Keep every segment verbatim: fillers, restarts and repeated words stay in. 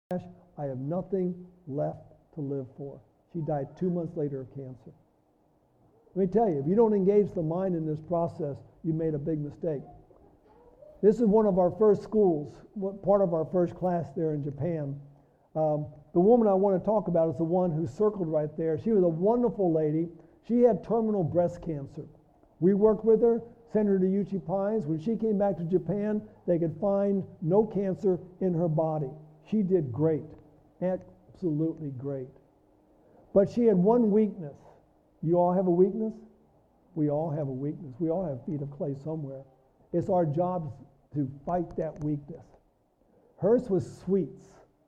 I have nothing left to live for. She died two months later of cancer. Let me tell you, if you don't engage the mind in this process, you made a big mistake. This is one of our first schools, part of our first class there in Japan. Um, the woman I want to talk about is the one who circled right there. She was a wonderful lady. She had terminal breast cancer. We worked with her, sent her to Uchi Pines. When she came back to Japan, they could find no cancer in her body. She did great, absolutely great. But she had one weakness. You all have a weakness? We all have a weakness. We all have feet of clay somewhere. It's our job to fight that weakness. Hers was sweets.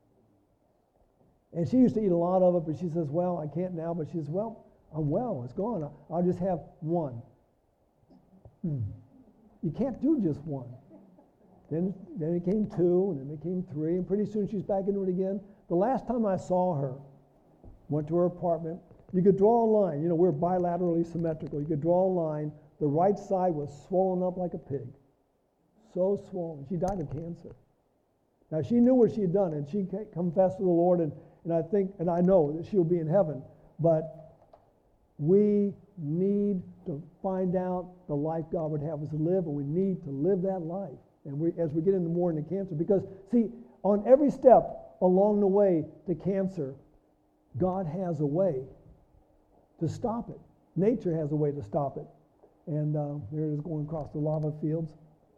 And she used to eat a lot of it, but she says, well, I can't now. But she says, well, I'm well. It's gone. I'll just have one. Hmm. You can't do just one. Then, then it came two, and then it came three, and pretty soon she's back into it again. The last time I saw her, went to her apartment, you could draw a line. You know, we're bilaterally symmetrical. You could draw a line. The right side was swollen up like a pig. So swollen. She died of cancer. Now, she knew what she had done, and she confessed to the Lord, and, and I think, and I know that she'll be in heaven. But we need to find out the life God would have us to live, and we need to live that life. And we, as we get into more into cancer, because, see, on every step along the way to cancer, God has a way to stop it. Nature has a way to stop it. And uh, there it is going across the lava fields.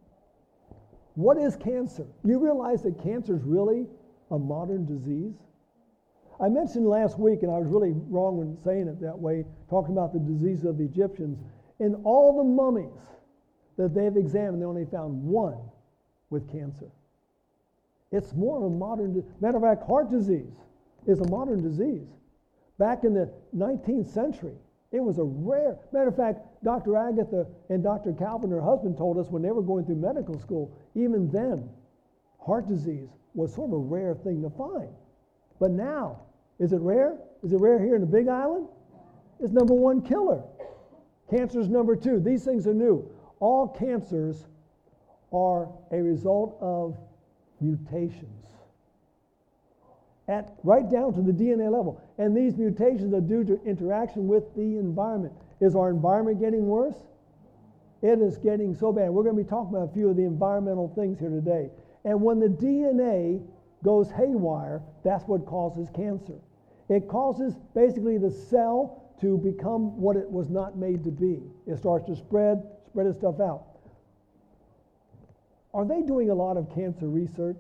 What is cancer? You realize that cancer is really a modern disease? I mentioned last week, and I was really wrong when saying it that way, talking about the disease of the Egyptians. In all the mummies that they've examined, they only found one with cancer. It's more of a modern, di- matter of fact, heart disease is a modern disease. Back in the nineteenth century, it was a rare, matter of fact, Doctor Agatha and Doctor Calvin, her husband, told us when they were going through medical school, even then, heart disease was sort of a rare thing to find. But now, is it rare? Is it rare here in the Big Island? It's number one killer. Cancer is number two. These things are new. All cancers are a result of mutations, at right down to the D N A level. And these mutations are due to interaction with the environment. Is our environment getting worse? It is getting so bad. We're going to be talking about a few of the environmental things here today. And when the D N A goes haywire, that's what causes cancer. It causes basically the cell to become what it was not made to be. It starts to spread, spread its stuff out. Are they doing a lot of cancer research?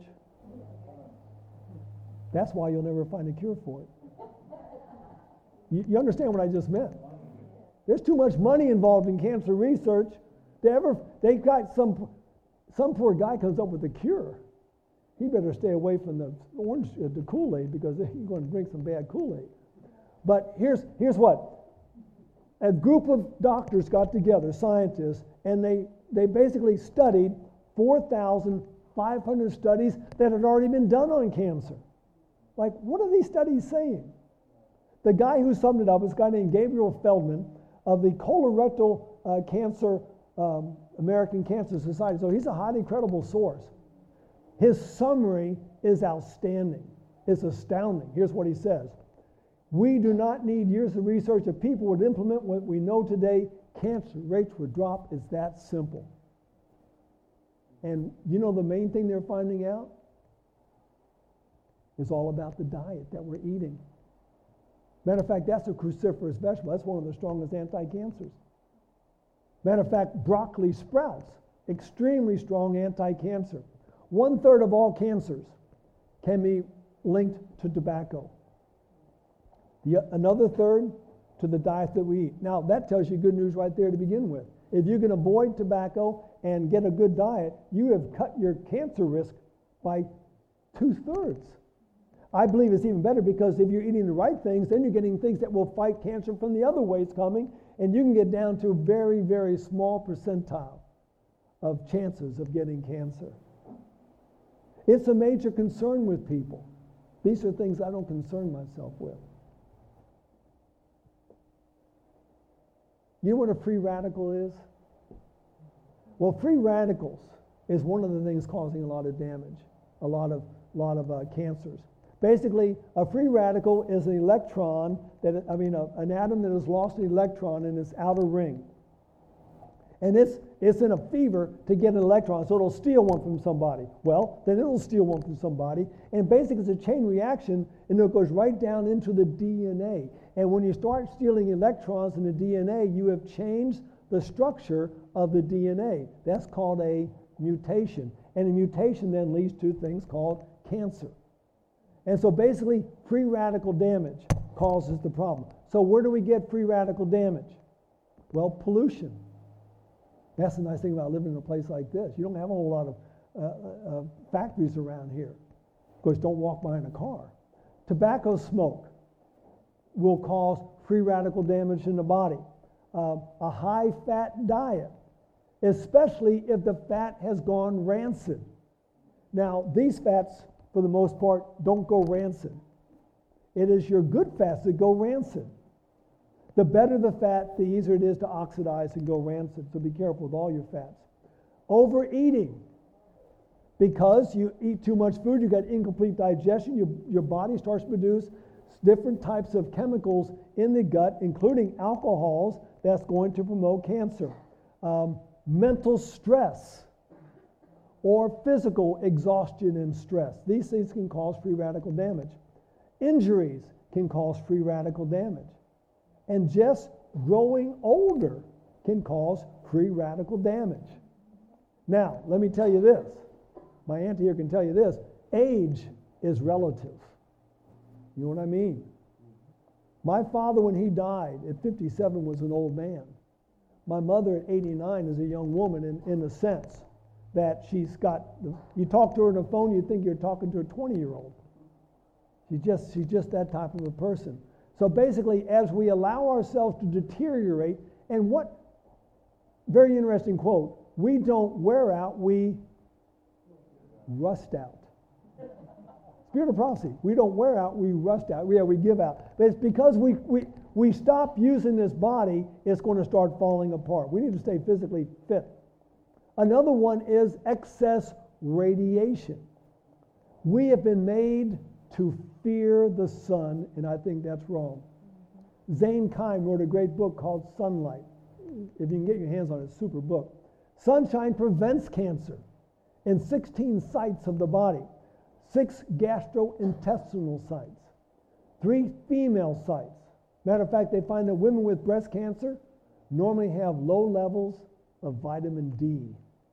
That's why you'll never find a cure for it. You, you understand what I just meant? There's too much money involved in cancer research. They ever, they've got some, some poor guy comes up with a cure. He better stay away from the orange, uh, the Kool-Aid, because he's going to drink some bad Kool-Aid. But here's, here's what. A group of doctors got together, scientists, and they, they basically studied four thousand five hundred studies that had already been done on cancer. Like, what are these studies saying? The guy who summed it up is a guy named Gabriel Feldman of the Colorectal uh, Cancer, um, American Cancer Society. So he's a highly credible source. His summary is outstanding. It's astounding. Here's what he says. We do not need years of research. If people would implement what we know today, cancer rates would drop. It's that simple. And you know the main thing they're finding out? It's all about the diet that we're eating. Matter of fact, that's a cruciferous vegetable. That's one of the strongest anti-cancers. Matter of fact, broccoli sprouts, extremely strong anti-cancer. One third of all cancers can be linked to tobacco. The, another third to the diet that we eat. Now, that tells you good news right there to begin with. If you can avoid tobacco and get a good diet, you have cut your cancer risk by two-thirds. I believe it's even better because if you're eating the right things, then you're getting things that will fight cancer from the other ways coming, and you can get down to a very, very small percentile of chances of getting cancer. It's a major concern with people. These are things I don't concern myself with. You know what a free radical is? Well, free radicals is one of the things causing a lot of damage, a lot of, lot of uh, cancers. Basically, a free radical is an electron, that I mean a, an atom that has lost an electron in its outer ring. And it's, it's in a fever to get an electron, so it'll steal one from somebody. Well, then it'll steal one from somebody, and basically it's a chain reaction, and it goes right down into the D N A. And when you start stealing electrons in the D N A, you have changed the structure of the D N A. That's called a mutation. And a mutation then leads to things called cancer. And so basically, free radical damage causes the problem. So where do we get free radical damage? Well, pollution. That's the nice thing about living in a place like this. You don't have a whole lot of uh, uh, factories around here. Of course, don't walk behind a car. Tobacco smoke will cause free radical damage in the body. Uh, a high-fat diet, especially if the fat has gone rancid. Now, these fats, for the most part, don't go rancid. It is your good fats that go rancid. The better the fat, the easier it is to oxidize and go rancid. So be careful with all your fats. Overeating. Because you eat too much food, you got incomplete digestion, your, your body starts to produce different types of chemicals in the gut, including alcohols, that's going to promote cancer. Um, mental stress or physical exhaustion and stress. These things can cause free radical damage. Injuries can cause free radical damage. And just growing older can cause free radical damage. Now, let me tell you this. My auntie here can tell you this. Age is relative. You know what I mean? My father, when he died at fifty-seven, was an old man. My mother at eighty-nine is a young woman in, in the sense that she's got, the, you talk to her on the phone, you think you're talking to a twenty-year-old. She's just, she's just that type of a person. So basically, as we allow ourselves to deteriorate, and what, very interesting quote, we don't wear out, we rust out. Spirit of prophecy. We don't wear out, we rust out. Yeah, we give out. But it's because we, we, we stop using this body, it's going to start falling apart. We need to stay physically fit. Another one is excess radiation. We have been made to fear the sun, and I think that's wrong. Zane Keim wrote a great book called Sunlight. If you can get your hands on it, it's a super book. Sunshine prevents cancer in sixteen sites of the body. Six gastrointestinal sites, three female sites. Matter of fact, they find that women with breast cancer normally have low levels of vitamin D.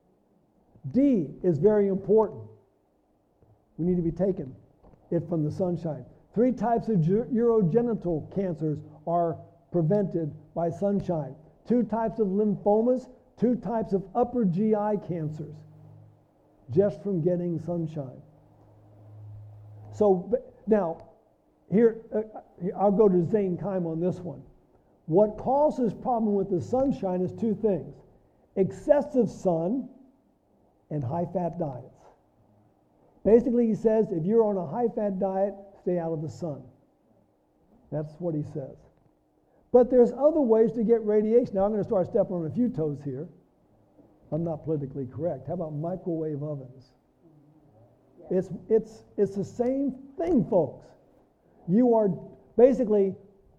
D is very important. We need to be taking it from the sunshine. Three types of urogenital cancers are prevented by sunshine. Two types of lymphomas, two types of upper G I cancers, just from getting sunshine. So now, here, uh, I'll go to Zane Keim on this one. What causes problem with the sunshine is two things: excessive sun and high-fat diets. Basically, he says, if you're on a high-fat diet, stay out of the sun. That's what he says. But there's other ways to get radiation. Now, I'm going to start stepping on a few toes here. I'm not politically correct. How about microwave ovens? It's, it's, it's the same thing, folks. You are basically,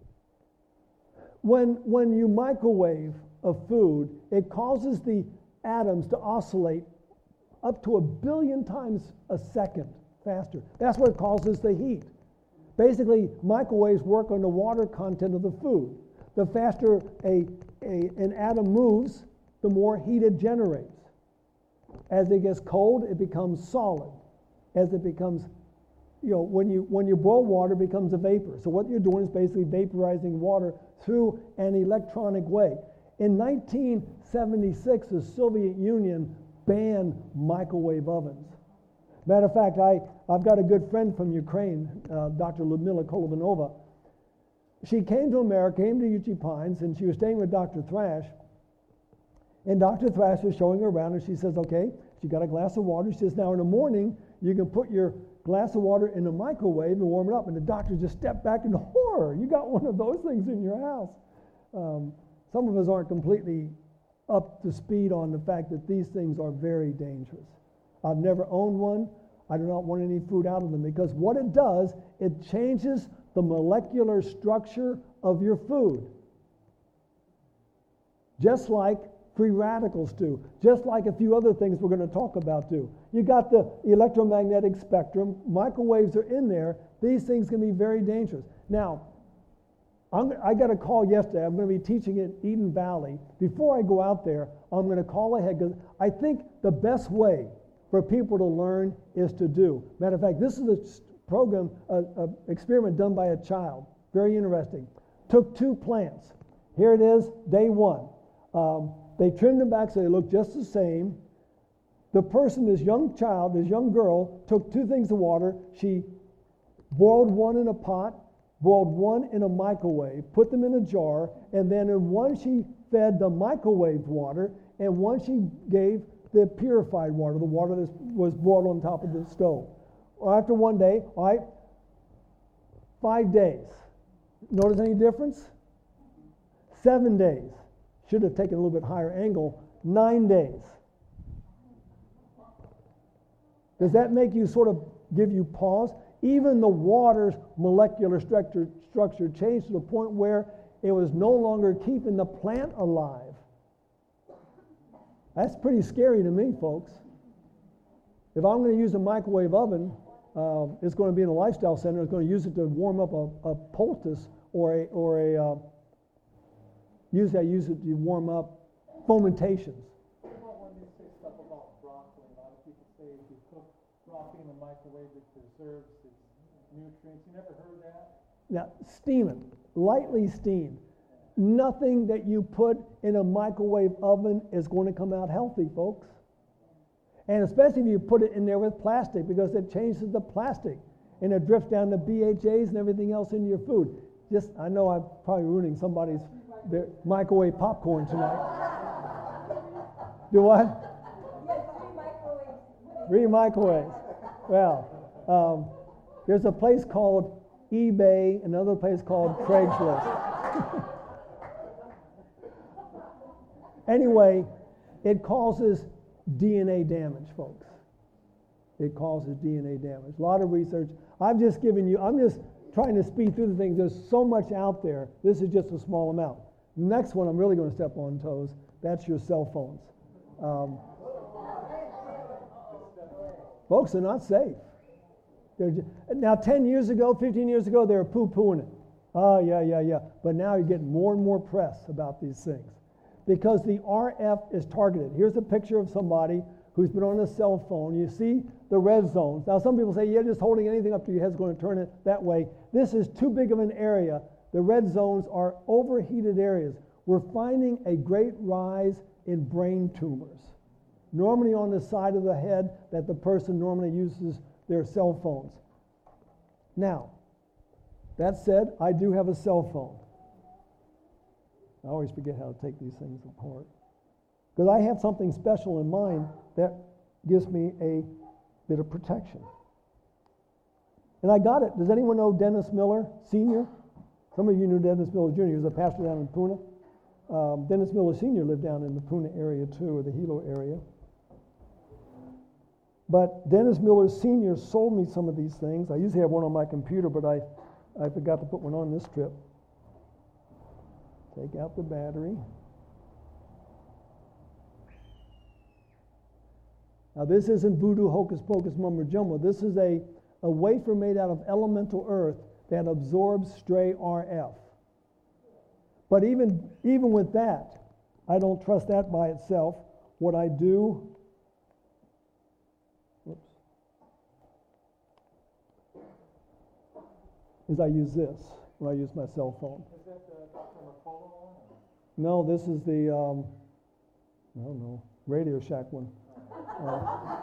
when, when you microwave a food, it causes the atoms to oscillate up to a billion times a second faster. That's what causes the heat. Basically, microwaves work on the water content of the food. The faster a, a, an atom moves, the more heat it generates. As it gets cold, it becomes solid. As it becomes, you know, when you when you boil water, it becomes a vapor. So what you're doing is basically vaporizing water through an electronic way. In nineteen seventy-six, the Soviet Union banned microwave ovens. Matter of fact, I, I've got a good friend from Ukraine, uh, Doctor Ludmila Kolovanova. She came to America, came to Uchee Pines, and she was staying with Doctor Thrash. And Doctor Thrash was showing her around, and she says, okay, she got a glass of water. She says, now in the morning, you can put your glass of water in the microwave and warm it up. And the doctor just stepped back in horror. You got one of those things in your house. Um, some of us aren't completely up to speed on the fact that these things are very dangerous. I've never owned one. I do not want any food out of them, because what it does, it changes the molecular structure of your food. Just like free radicals do, just like a few other things we're going to talk about do. You got the electromagnetic spectrum, microwaves are in there, these things can be very dangerous. Now, I'm, I got a call yesterday, I'm going to be teaching at Eden Valley. Before I go out there, I'm going to call ahead, because I think the best way for people to learn is to do. Matter of fact, this is a program, a, a experiment done by a child, very interesting. Took two plants. Here it is, day one. Um, they trimmed them back so they look just the same. The person, this young child, this young girl, took two things of water. She boiled one in a pot, boiled one in a microwave, put them in a jar, and then in one she fed the microwave water, and one she gave the purified water, the water that was boiled on top of the stove. After one day, all right, five days. Notice any difference? Seven days. Should have taken a little bit higher angle. Nine days. Does that make you sort of give you pause? Even the water's molecular structure, structure changed to the point where it was no longer keeping the plant alive. That's pretty scary to me, folks. If I'm going to use a microwave oven, uh, it's going to be in a lifestyle center. It's going to use it to warm up a, a poultice or a, or a uh, use that use it to warm up fomentations. Well, when you say stuff about broccoli, a lot of people say if you cook broccoli in the microwave, it preserves its nutrients. You never heard that? Now, steam it, lightly steam. Nothing that you put in a microwave oven is going to come out healthy, folks. And especially if you put it in there with plastic, because it changes the plastic and it drifts down to B H As and everything else in your food. Just, I know I'm probably ruining somebody's their microwave popcorn tonight. Do what? Three microwaves. Well, um, there's a place called eBay, another place called Craigslist. Anyway, it causes D N A damage, folks. It causes D N A damage. A lot of research. I've just given you, I'm just trying to speed through the things. There's so much out there. This is just a small amount. The next one, I'm really going to step on toes. That's your cell phones. Um, folks, they're not safe. They're just, now, ten years ago, fifteen years ago, they were poo-pooing it. Oh, yeah, yeah, yeah. But now you're getting more and more press about these things, because the R F is targeted. Here's a picture of somebody who's been on a cell phone. You see the red zones. Now, some people say, yeah, just holding anything up to your head is going to turn it that way. This is too big of an area. The red zones are overheated areas. We're finding a great rise in brain tumors, normally on the side of the head that the person normally uses their cell phones. Now, that said, I do have a cell phone. I always forget how to take these things apart, because I have something special in mind that gives me a bit of protection. And I got it. Does anyone know Dennis Miller Senior? Some of you knew Dennis Miller Junior He was a pastor down in Puna. Um, Dennis Miller Senior lived down in the Puna area too, or the Hilo area. But Dennis Miller Senior sold me some of these things. I usually have one on my computer, but I, I forgot to put one on this trip. Take out the battery. Now, this isn't voodoo, hocus pocus, mumbo jumbo. This is a, a wafer made out of elemental earth that absorbs stray R F. But even, even with that, I don't trust that by itself. What I do, oops, is I use this when I use my cell phone. Is that the Doctor Mercola one? No, this is the, um, I don't know, Radio Shack one. Uh,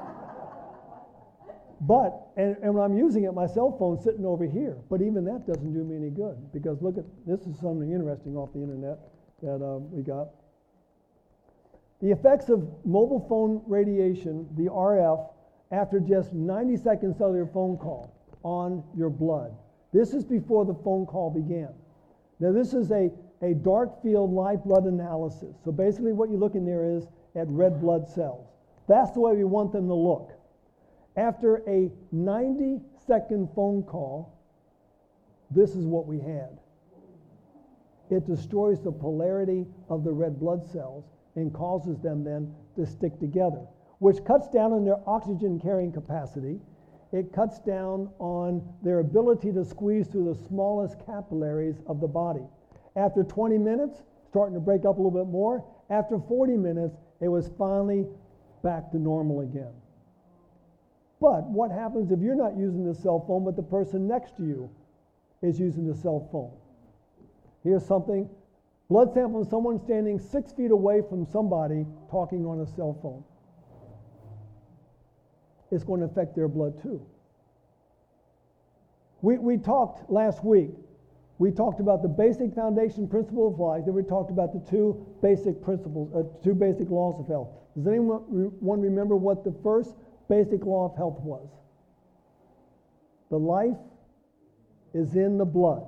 but, and, and when I'm using it, my cell phone's sitting over here. But even that doesn't do me any good, because look at, this is something interesting off the internet that uh, we got. The effects of mobile phone radiation, the R F, after just ninety second cellular phone call on your blood. This is before the phone call began. Now, this is a, a dark field live blood analysis. So basically what you look in there is at red blood cells. That's the way we want them to look. After a ninety second phone call, this is what we had. It destroys the polarity of the red blood cells and causes them then to stick together, which cuts down on their oxygen carrying capacity. It cuts down on their ability to squeeze through the smallest capillaries of the body. After twenty minutes, starting to break up a little bit more. After forty minutes, it was finally back to normal again. But what happens if you're not using the cell phone, but the person next to you is using the cell phone? Here's something. Blood sample of someone standing six feet away from somebody talking on a cell phone. It's going to affect their blood too. We, we talked last week, we talked about the basic foundation principle of life, then we talked about the two basic principles, uh, two basic laws of health. Does anyone re- remember what the first basic law of health was? The life is in the blood.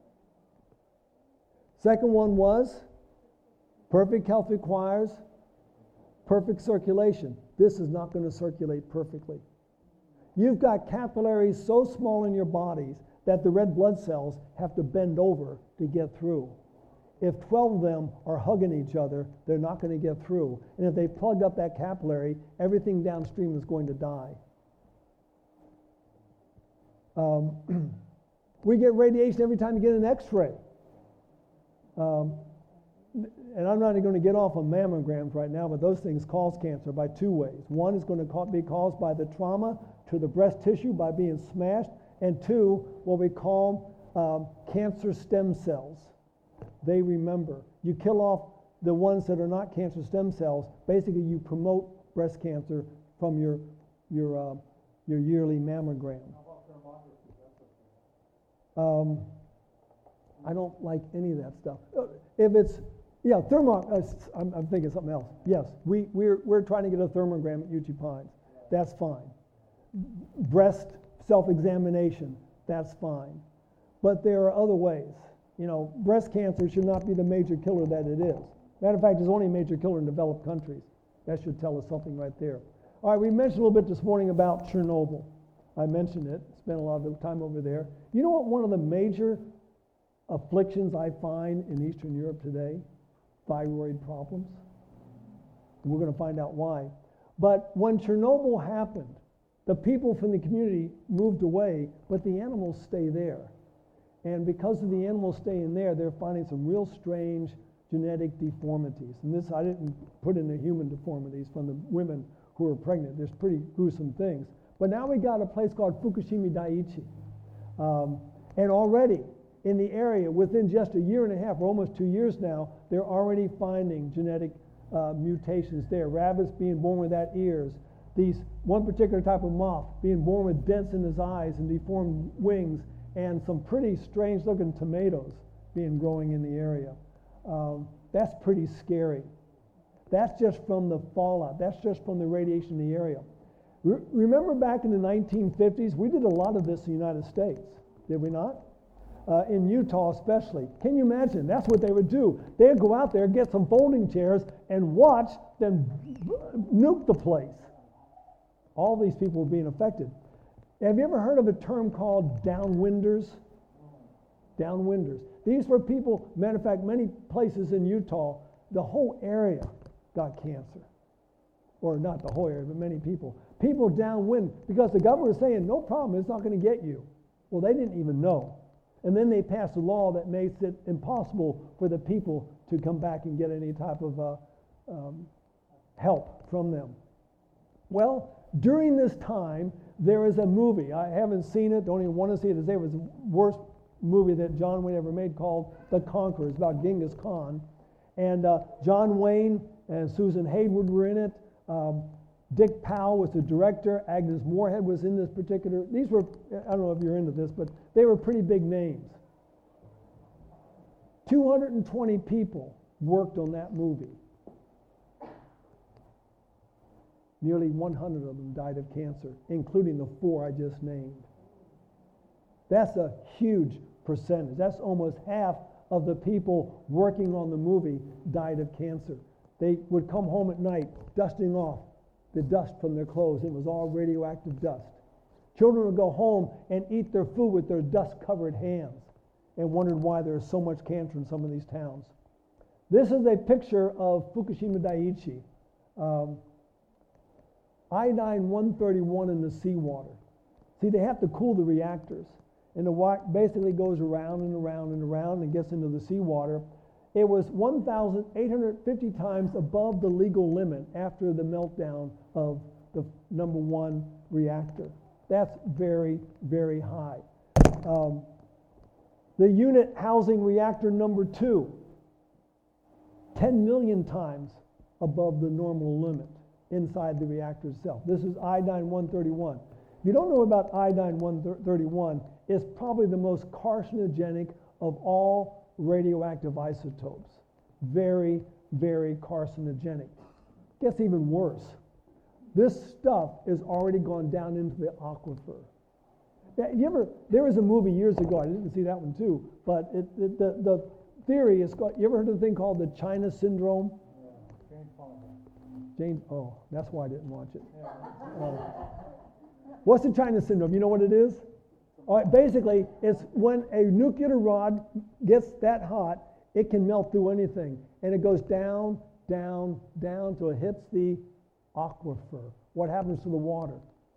Second one was, perfect health requires perfect circulation. This is not going to circulate perfectly. You've got capillaries so small in your bodies that the red blood cells have to bend over to get through. If twelve of them are hugging each other, they're not going to get through. And if they plug up that capillary, everything downstream is going to die. Um, we get radiation every time you get an x-ray. Um, and I'm not even going to get off on mammograms right now, but those things cause cancer by two ways. One is going to ca- be caused by the trauma to the breast tissue by being smashed, and two, what we call um, cancer stem cells. They remember. You kill off the ones that are not cancer stem cells. Basically, you promote breast cancer from your your uh, your yearly mammogram. How about thermography? Um, I don't like any of that stuff. Uh, If it's, yeah, thermo, uh, s- I'm, I'm thinking something else. Yes, we, we're, we're trying to get a thermogram at U G Pines. That's fine. Breast self-examination, that's fine. But there are other ways. You know, breast cancer should not be the major killer that it is. Matter of fact, it's only a major killer in developed countries. That should tell us something right there. All right, we mentioned a little bit this morning about Chernobyl. I mentioned it, spent a lot of the time over there. You know what one of the major afflictions I find in Eastern Europe today? Thyroid problems. We're going to find out why. But when Chernobyl happened, the people from the community moved away, but the animals stay there. And because of the animals staying there, they're finding some real strange genetic deformities. And this, I didn't put in the human deformities from the women who are pregnant. There's pretty gruesome things. But now we got a place called Fukushima Daiichi. Um, and already, in the area, within just a year and a half, or almost two years now, they're already finding genetic uh, mutations there. Rabbits being born without ears. These one particular type of moth being born with dents in his eyes and deformed wings, and some pretty strange-looking tomatoes being growing in the area. Um, that's pretty scary. That's just from the fallout. That's just from the radiation in the area. Re- remember back in the nineteen fifties, we did a lot of this in the United States, did we not? Uh, in Utah especially. Can you imagine? That's what they would do. They'd go out there, get some folding chairs, and watch them nuke the place. All these people were being affected. Have you ever heard of a term called downwinders? Downwinders. These were people, matter of fact, many places in Utah, the whole area got cancer. Or not the whole area, but many people. People downwind, because the government was saying, no problem, it's not going to get you. Well, they didn't even know. And then they passed a law that makes it impossible for the people to come back and get any type of uh, um, help from them. Well, during this time, there is a movie. I haven't seen it, don't even want to see it. It was the worst movie that John Wayne ever made, called The Conqueror. It's about Genghis Khan. And uh, John Wayne and Susan Hayward were in it. Um, Dick Powell was the director. Agnes Moorehead was in this particular. These were, I don't know if you're into this, but they were pretty big names. two hundred twenty people worked on that movie. Nearly one hundred of them died of cancer, including the four I just named. That's a huge percentage. That's almost half of the people working on the movie died of cancer. They would come home at night, dusting off the dust from their clothes. It was all radioactive dust. Children would go home and eat their food with their dust-covered hands and wondered why there is so much cancer in some of these towns. This is a picture of Fukushima Daiichi. Um, iodine one thirty-one in the seawater. See, they have to cool the reactors. And the water basically goes around and around and around and gets into the seawater. It was one thousand eight hundred fifty times above the legal limit after the meltdown of the number one reactor. That's very, very high. Um, the unit housing reactor number two, ten million times above the normal limit inside the reactor itself. This is iodine one thirty-one. If you don't know about iodine one thirty-one, it's probably the most carcinogenic of all radioactive isotopes. Very, very carcinogenic. Gets even worse. This stuff is already gone down into the aquifer. Yeah, you ever, there was a movie years ago, I didn't see that one too, but it, it, the, the theory is called, you ever heard of the thing called the China Syndrome? Yeah, Jane Fonda. Jane, oh, that's why I didn't watch it. Yeah. Uh, what's the China Syndrome? You know what it is? All right, basically, it's when a nuclear rod gets that hot, it can melt through anything. And it goes down, down, down till it hits the aquifer. What happens to the water?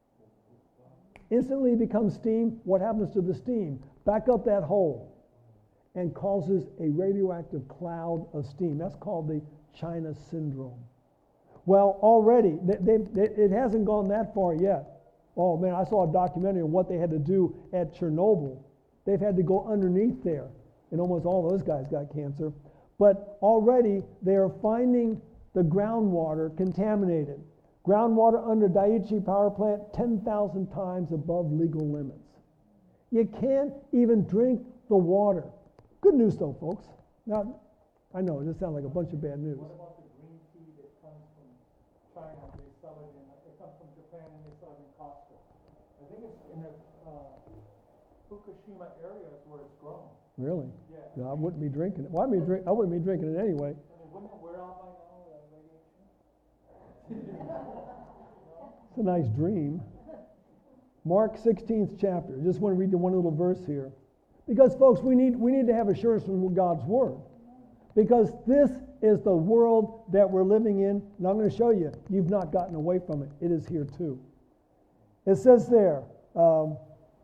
Instantly becomes steam. What happens to the steam? Back up that hole and causes a radioactive cloud of steam. That's called the China Syndrome. Well, already, they, they, it hasn't gone that far yet. Oh man, I saw a documentary on what they had to do at Chernobyl. They've had to go underneath there, and almost all those guys got cancer. But already they are finding the groundwater contaminated. Groundwater under Daiichi power plant, ten thousand times above legal limits. You can't even drink the water. Good news though, folks. Now, I know, this sounds like a bunch of bad news. What about the green tea that comes from China? They sell it in, it comes from Japan and they sell it in Costco. I think it's in the uh, Fukushima area is where it's grown. Really? Yeah. No, I wouldn't be drinking it. Well, I, mean, drink, I wouldn't be drinking it anyway. I mean, wouldn't it wear out by now, uh, radiation? It's a nice dream. Mark sixteenth chapter. Just want to read the one little verse here. Because, folks, we need, we need to have assurance from God's Word. Because this is the world that we're living in. And I'm going to show you, you've not gotten away from it. It is here too. It says there, um,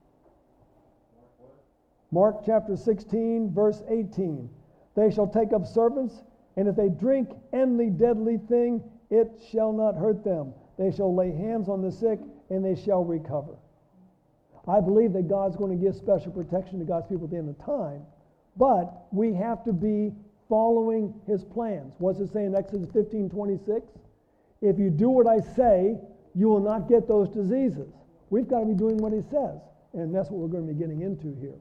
Mark chapter sixteen, verse eighteen. They shall take up serpents, and if they drink any deadly thing, it shall not hurt them. They shall lay hands on the sick, and they shall recover. I believe that God's going to give special protection to God's people at the end of time, but we have to be following His plans. What's it say in Exodus fifteen twenty-six? If you do what I say, you will not get those diseases. We've got to be doing what He says, and that's what we're going to be getting into here.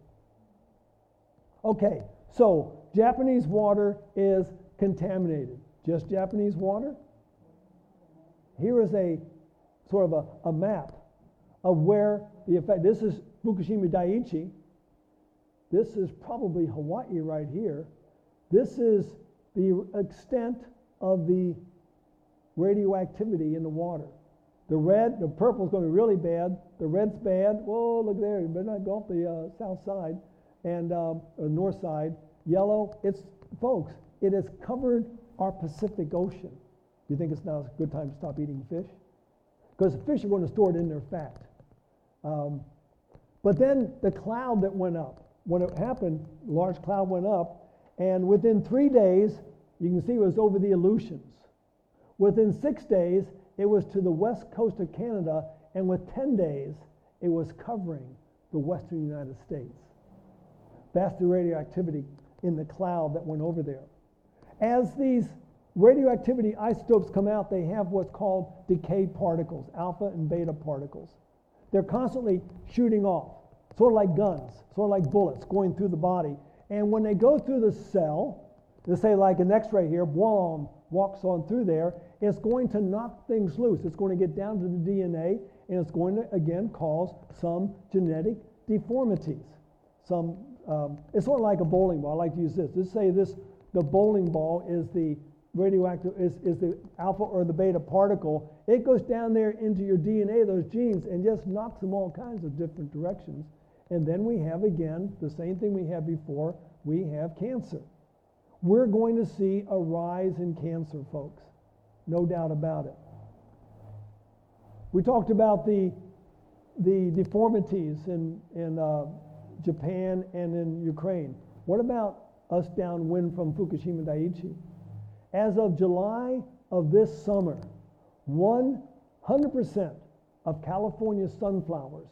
Okay, so Japanese water is contaminated. Just Japanese water? Here is a sort of a, a map of where the effect, this is Fukushima Daiichi. This is probably Hawaii right here. This is the extent of the radioactivity in the water. The red, the purple is going to be really bad. The red's bad. Whoa, look there. You better not go up the uh, south side and um, or north side. Yellow, it's, folks, it has covered our Pacific Ocean. Do you think it's now a good time to stop eating fish? Because the fish are going to store it in their fat. Um, but then the cloud that went up, when it happened, a large cloud went up, and within three days, you can see it was over the Aleutians. Within six days, it was to the west coast of Canada, and with ten days, it was covering the western United States. That's the radioactivity in the cloud that went over there. As these radioactivity isotopes come out, they have what's called decay particles, alpha and beta particles. They're constantly shooting off, sort of like guns, sort of like bullets going through the body. And when they go through the cell, let's say like an X-ray here, boom, walks on through there, it's going to knock things loose. It's going to get down to the D N A, and it's going to, again, cause some genetic deformities. Some, um, it's sort of like a bowling ball. I like to use this. Let's say this, the bowling ball is the radioactive, is, is the alpha or the beta particle. It goes down there into your D N A, those genes, and just knocks them all kinds of different directions. And then we have, again, the same thing we had before, we have cancer. We're going to see a rise in cancer, folks. No doubt about it. We talked about the, the deformities in, in uh, Japan and in Ukraine. What about us downwind from Fukushima Daiichi? As of July of this summer, one hundred percent of California sunflowers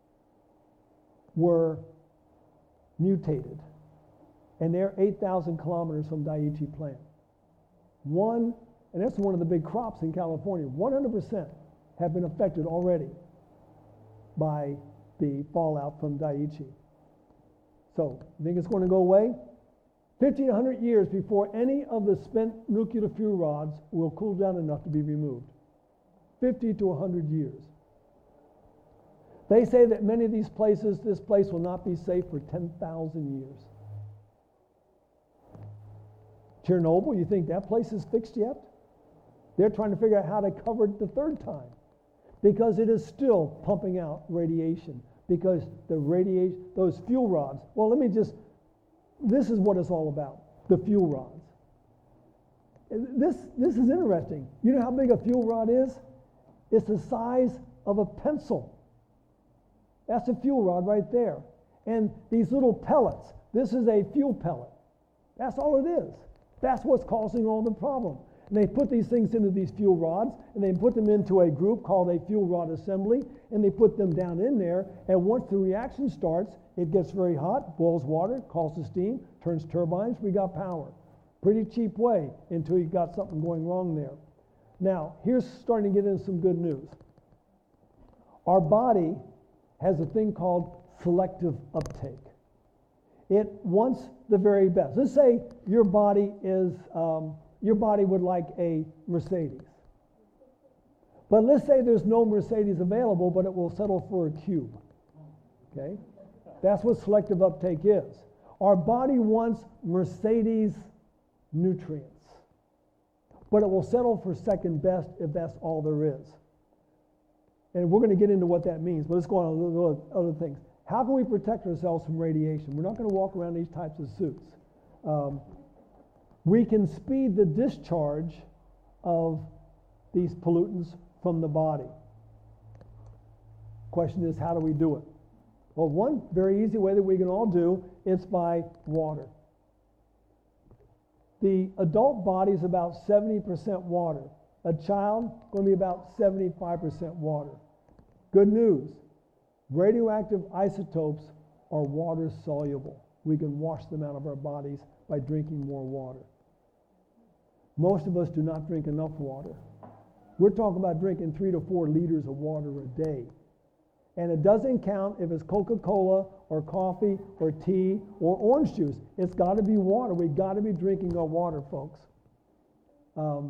were mutated, and they're eight thousand kilometers from Daiichi plant. One, and that's one of the big crops in California, one hundred percent have been affected already by the fallout from Daiichi. So, you think it's going to go away? fifty to one hundred years before any of the spent nuclear fuel rods will cool down enough to be removed. fifty to one hundred years. They say that many of these places, this place will not be safe for ten thousand years. Chernobyl, you think that place is fixed yet? They're trying to figure out how to cover it the third time, because it is still pumping out radiation, because the radiation, those fuel rods, well, let me just, this is what it's all about, the fuel rods. This, this is interesting. You know how big a fuel rod is? It's the size of a pencil. That's a fuel rod right there. And these little pellets, this is a fuel pellet. That's all it is. That's what's causing all the problem. And they put these things into these fuel rods, and they put them into a group called a fuel rod assembly, and they put them down in there, and once the reaction starts, it gets very hot, boils water, causes steam, turns turbines, we got power. Pretty cheap way until you got something going wrong there. Now, here's starting to get into some good news. Our body has a thing called selective uptake. It wants the very best. Let's say your body is, um, your body would like a Mercedes. But let's say there's no Mercedes available, but it will settle for a cube. Okay? That's what selective uptake is. Our body wants Mercedes nutrients, but it will settle for second best if that's all there is. And we're going to get into what that means, but let's go on to little other things. How can we protect ourselves from radiation? We're not going to walk around these types of suits. Um, we can speed the discharge of these pollutants from the body. Question is, how do we do it? Well, one very easy way that we can all do is by water. The adult body is about seventy percent water. A child going to be about seventy-five percent water. Good news, radioactive isotopes are water soluble. We can wash them out of our bodies by drinking more water. Most of us do not drink enough water. We're talking about drinking three to four liters of water a day. And it doesn't count if it's Coca-Cola or coffee or tea or orange juice. It's got to be water. We've got to be drinking our water, folks. Um,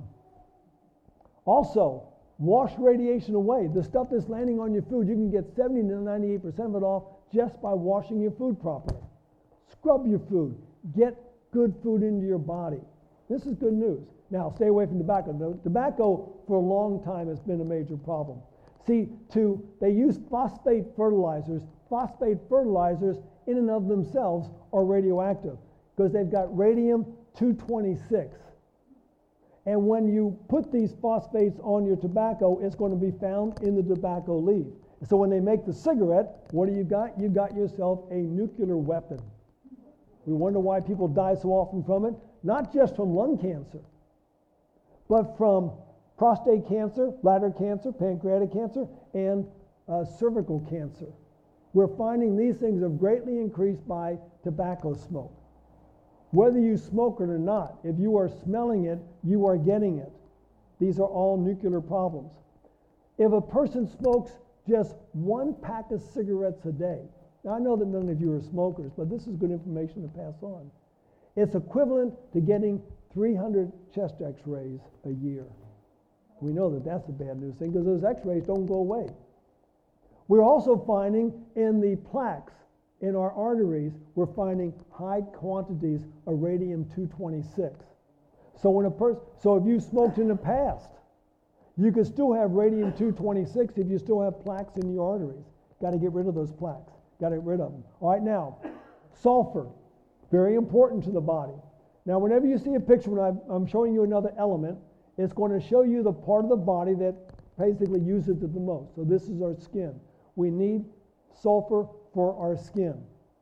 also, wash radiation away. The stuff that's landing on your food, you can get seventy to ninety-eight percent of it off just by washing your food properly. Scrub your food. Get good food into your body. This is good news. Now, stay away from tobacco. No, tobacco, for a long time, has been a major problem. See, to, they use phosphate fertilizers. Phosphate fertilizers, in and of themselves, are radioactive because they've got radium two twenty-six. And when you put these phosphates on your tobacco, it's going to be found in the tobacco leaf. So when they make the cigarette, what do you got? You got yourself a nuclear weapon. We wonder why people die so often from it. Not just from lung cancer, but from prostate cancer, bladder cancer, pancreatic cancer, and uh, cervical cancer. We're finding these things have greatly increased by tobacco smoke. Whether you smoke it or not, if you are smelling it, you are getting it. These are all nuclear problems. If a person smokes just one pack of cigarettes a day, now I know that none of you are smokers, but this is good information to pass on. It's equivalent to getting three hundred chest x-rays a year. We know that that's a bad news thing because those x-rays don't go away. We're also finding in the plaques in our arteries, we're finding high quantities of radium two twenty-six. So when a person, so if you smoked in the past, you could still have radium two twenty-six if you still have plaques in your arteries. Got to get rid of those plaques. Got to get rid of them. All right, now, sulfur, very important to the body. Now, whenever you see a picture, when I'm, I'm showing you another element, it's going to show you the part of the body that basically uses it the most. So this is our skin. We need sulfur for our skin.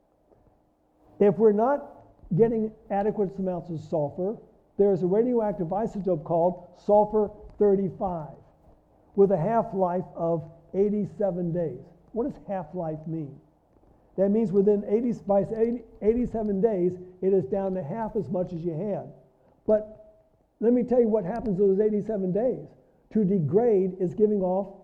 If we're not getting adequate amounts of sulfur, there is a radioactive isotope called sulfur thirty-five with a half-life of eighty-seven days. What does half-life mean? That means within eighty, by eighty-seven days, it is down to half as much as you had. But let me tell you what happens in those eighty-seven days. To degrade is giving off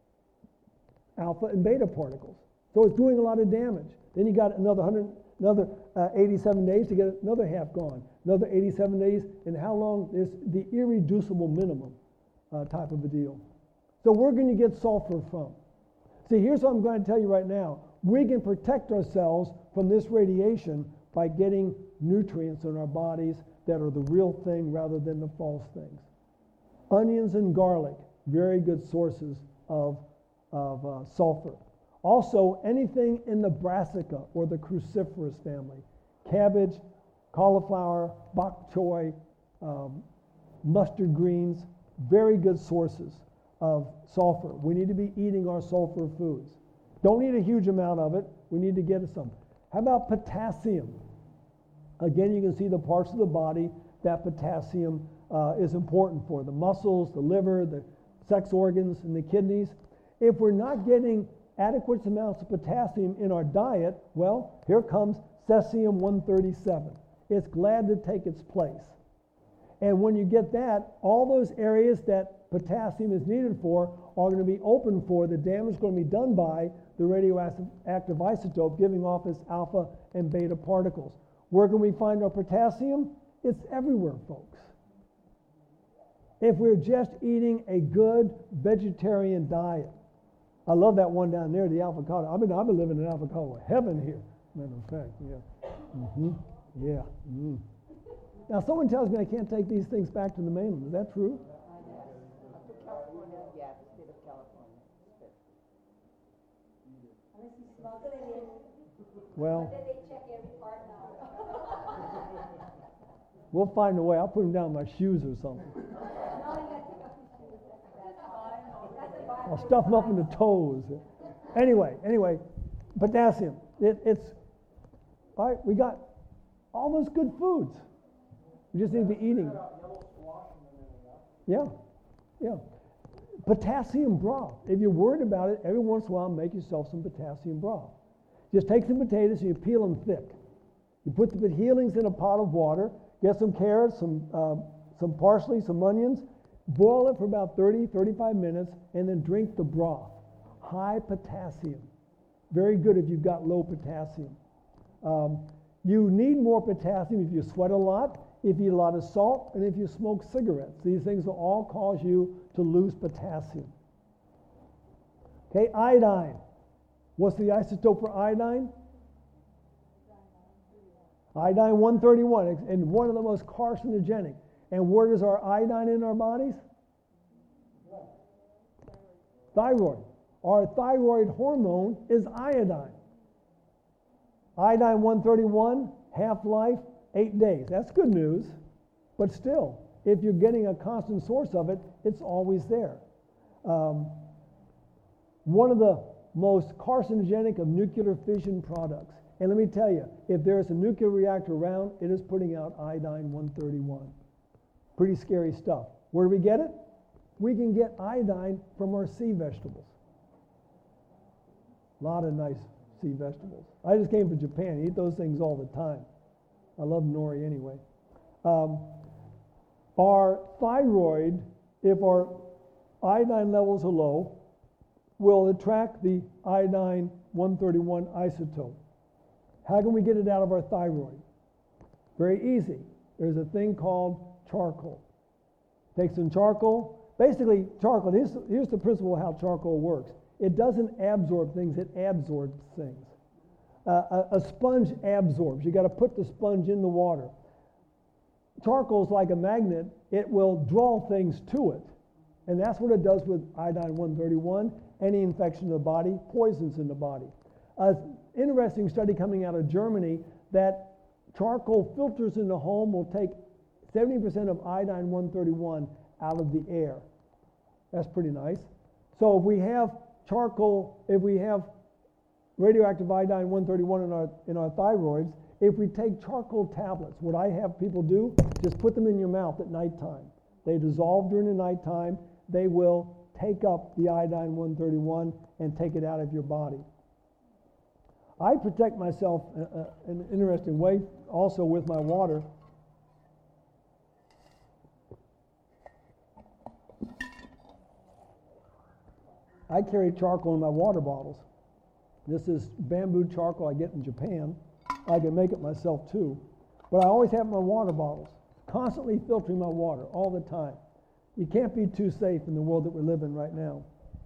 alpha and beta particles. So it's doing a lot of damage. Then you got another one hundred, another uh, eighty-seven days to get another half gone. Another eighty-seven days, and how long is the irreducible minimum uh, type of a deal. So we're going to get sulfur from. See, here's what I'm going to tell you right now. We can protect ourselves from this radiation by getting nutrients in our bodies that are the real thing rather than the false things. Onions and garlic, very good sources of, of uh, sulfur. Also, anything in the brassica or the cruciferous family, cabbage, cauliflower, bok choy, um, mustard greens, very good sources of sulfur. We need to be eating our sulfur foods. Don't need a huge amount of it. We need to get some. How about potassium? Again, you can see the parts of the body that potassium uh, is important for. The muscles, the liver, the sex organs, and the kidneys. If we're not getting adequate amounts of potassium in our diet, well, here comes cesium one thirty-seven. It's glad to take its place. And when you get that, all those areas that potassium is needed for are going to be open for the damage going to be done by the radioactive active isotope giving off its alpha and beta particles. Where can we find our potassium? It's everywhere, folks. If we're just eating a good vegetarian diet. I love that one down there, the avocado. I've been, I've been living in avocado heaven here, matter of fact. Yeah. Mm-hmm. Yeah. Mm. Now, someone tells me I can't take these things back to the mainland. Is that true? Up to California, yeah, the state of California. Unless you smuggle it in. Well, But then they check every part now. we'll find a way. I'll put them down in my shoes or something. No, you gotta take off your shoes. That's fine. That's a bar. I'll stuff them up in the toes. Anyway, anyway, potassium. It, it's, all right, we got all those good foods. We just need to be eating. Yeah, yeah. Potassium broth. If you're worried about it, every once in a while make yourself some potassium broth. Just take some potatoes and you peel them thick. You put the peelings in a pot of water, get some carrots, some, uh, some parsley, some onions, boil it for about thirty, thirty-five minutes, and then drink the broth. High potassium. Very good if you've got low potassium. Um, you need more potassium if you sweat a lot, if you eat a lot of salt, and if you smoke cigarettes. These things will all cause you to lose potassium. Okay, iodine. What's the isotope for iodine? Iodine one thirty-one, and one of the most carcinogenic. And where is our iodine in our bodies? Thyroid. Our thyroid hormone is iodine. Iodine one thirty-one, half-life, eight days. That's good news. But still, if you're getting a constant source of it, it's always there. Um, one of the most carcinogenic of nuclear fission products. And let me tell you, if there's a nuclear reactor around, it is putting out iodine one thirty-one. Pretty scary stuff. Where do we get it? We can get iodine from our sea vegetables. A lot of nice sea vegetables. I just came from Japan. I eat those things all the time. I love nori anyway. Um, our thyroid, if our iodine levels are low, will attract the iodine one thirty-one isotope. How can we get it out of our thyroid? Very easy. There's a thing called charcoal. Take some charcoal. Basically, charcoal, here's, here's the principle of how charcoal works. It doesn't absorb things, it absorbs things. Uh, a, a sponge absorbs. You got to put the sponge in the water. charcoal is like a magnet. It will draw things to it. And that's what it does with iodine one thirty-one, any infection in the body, poisons in the body. An interesting study coming out of Germany that charcoal filters in the home will take seventy percent of iodine one thirty-one out of the air. That's pretty nice. So if we have charcoal, if we have radioactive iodine one thirty-one in our, in our thyroids, if we take charcoal tablets, what I have people do, just put them in your mouth at nighttime. They dissolve during the nighttime. They will take up the iodine one thirty-one and take it out of your body. I protect myself uh, uh, in an interesting way also with my water. I carry charcoal in my water bottles. This is bamboo charcoal I get in Japan. I can make it myself too. But I always have my water bottles, constantly filtering my water all the time. You can't be too safe in the world that we live in right now.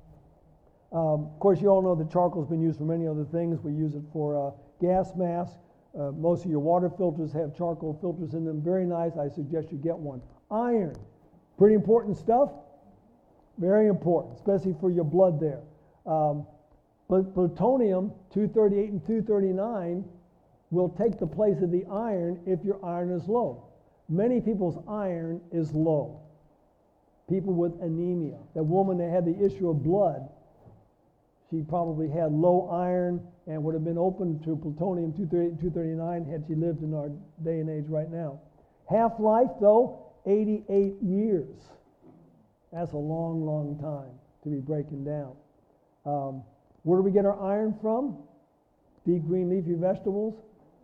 Um, of course, you all know that charcoal has been used for many other things. We use it for uh, gas masks. Uh, most of your water filters have charcoal filters in them. Very nice. I suggest you get one. Iron, pretty important stuff. Very important, especially for your blood there. Um, but plutonium two thirty-eight and two thirty-nine will take the place of the iron if your iron is low. Many people's iron is low. People with anemia. That woman that had the issue of blood, she probably had low iron and would have been open to plutonium two thirty-eight and two thirty-nine had she lived in our day and age right now. Half-life, though, eighty-eight years. That's a long, long time to be breaking down. Um, where do we get our iron from? Deep green leafy vegetables.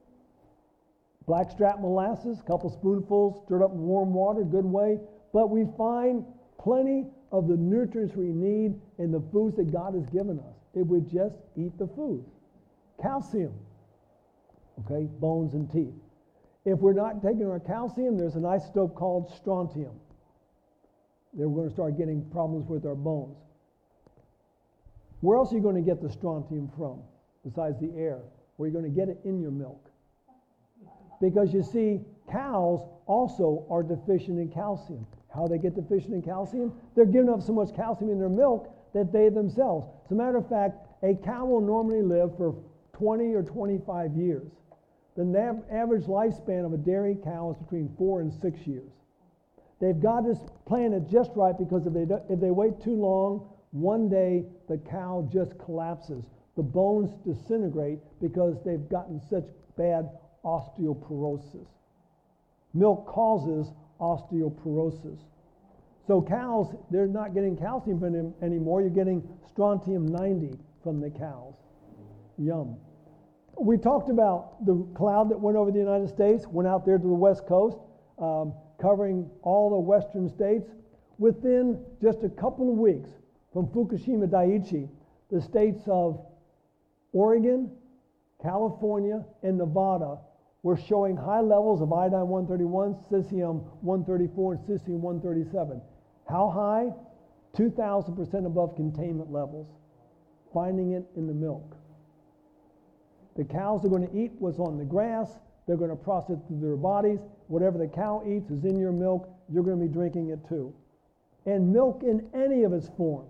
Blackstrap molasses, a couple spoonfuls, stirred up in warm water, good way. But we find plenty of the nutrients we need in the foods that God has given us if we just eat the food. Calcium, okay, bones and teeth. If we're not taking our calcium, there's an isotope called strontium. Then we're going to start getting problems with our bones. Where else are you going to get the strontium from besides the air? Where are you going to get it? In your milk. Because you see, cows also are deficient in calcium. How they get deficient in calcium? They're giving up so much calcium in their milk that they themselves. As a matter of fact, a cow will normally live for twenty or twenty-five years. The nav- average lifespan of a dairy cow is between four and six years. They've got this planted just right because if they, do, if they wait too long, one day the cow just collapses. The bones disintegrate because they've gotten such bad osteoporosis. Milk causes osteoporosis. So cows, they're not getting calcium from them anymore. You're getting strontium ninety from the cows. Yum. We talked about the cloud that went over the United States, went out there to the west coast, um, covering all the western states. Within just a couple of weeks from Fukushima Daiichi, the states of Oregon, California, and Nevada were showing high levels of iodine one thirty-one, cesium one thirty-four, and cesium one thirty-seven. How high? two thousand percent above containment levels. Finding it in the milk. The cows are going to eat what's on the grass. They're going to process it through their bodies. Whatever the cow eats is in your milk. You're going to be drinking it too. And milk in any of its forms.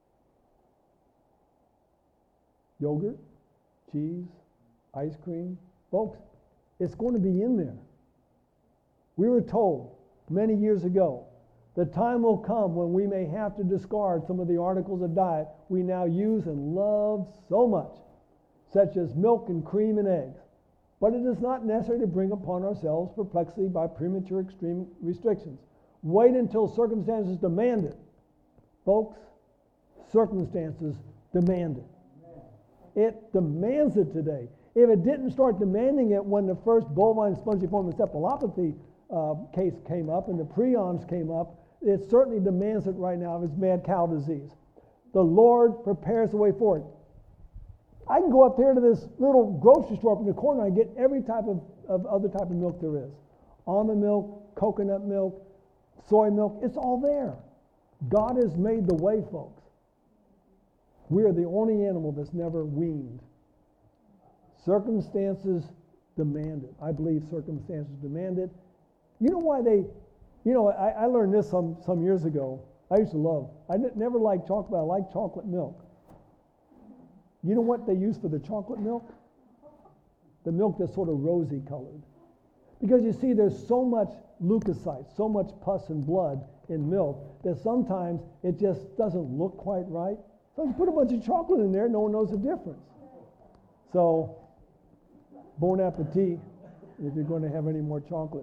Yogurt, cheese, ice cream. Folks, it's going to be in there. We were told many years ago, the time will come when we may have to discard some of the articles of diet we now use and love so much, such as milk and cream and eggs. But it is not necessary to bring upon ourselves perplexity by premature extreme restrictions. Wait until circumstances demand it. Folks, circumstances demand it. It demands it today. If it didn't start demanding it when the first bovine spongiform encephalopathy uh, case came up and the prions came up, it certainly demands it right now if it's mad cow disease. The Lord prepares the way for it. I can go up there to this little grocery store up in the corner and get every type of, of other type of milk there is. Almond milk, coconut milk, soy milk, it's all there. God has made the way, folks. We are the only animal that's never weaned. Circumstances demand it. I believe circumstances demand it. You know why they, you know, I, I learned this some, some years ago. I used to love, I n- never liked chocolate, but I liked chocolate milk. You know what they use for the chocolate milk? The milk that's sort of rosy colored. Because you see, there's so much leukocytes, so much pus and blood in milk that sometimes it just doesn't look quite right. So you put a bunch of chocolate in there, no one knows the difference. So, bon appetit if you're going to have any more chocolate.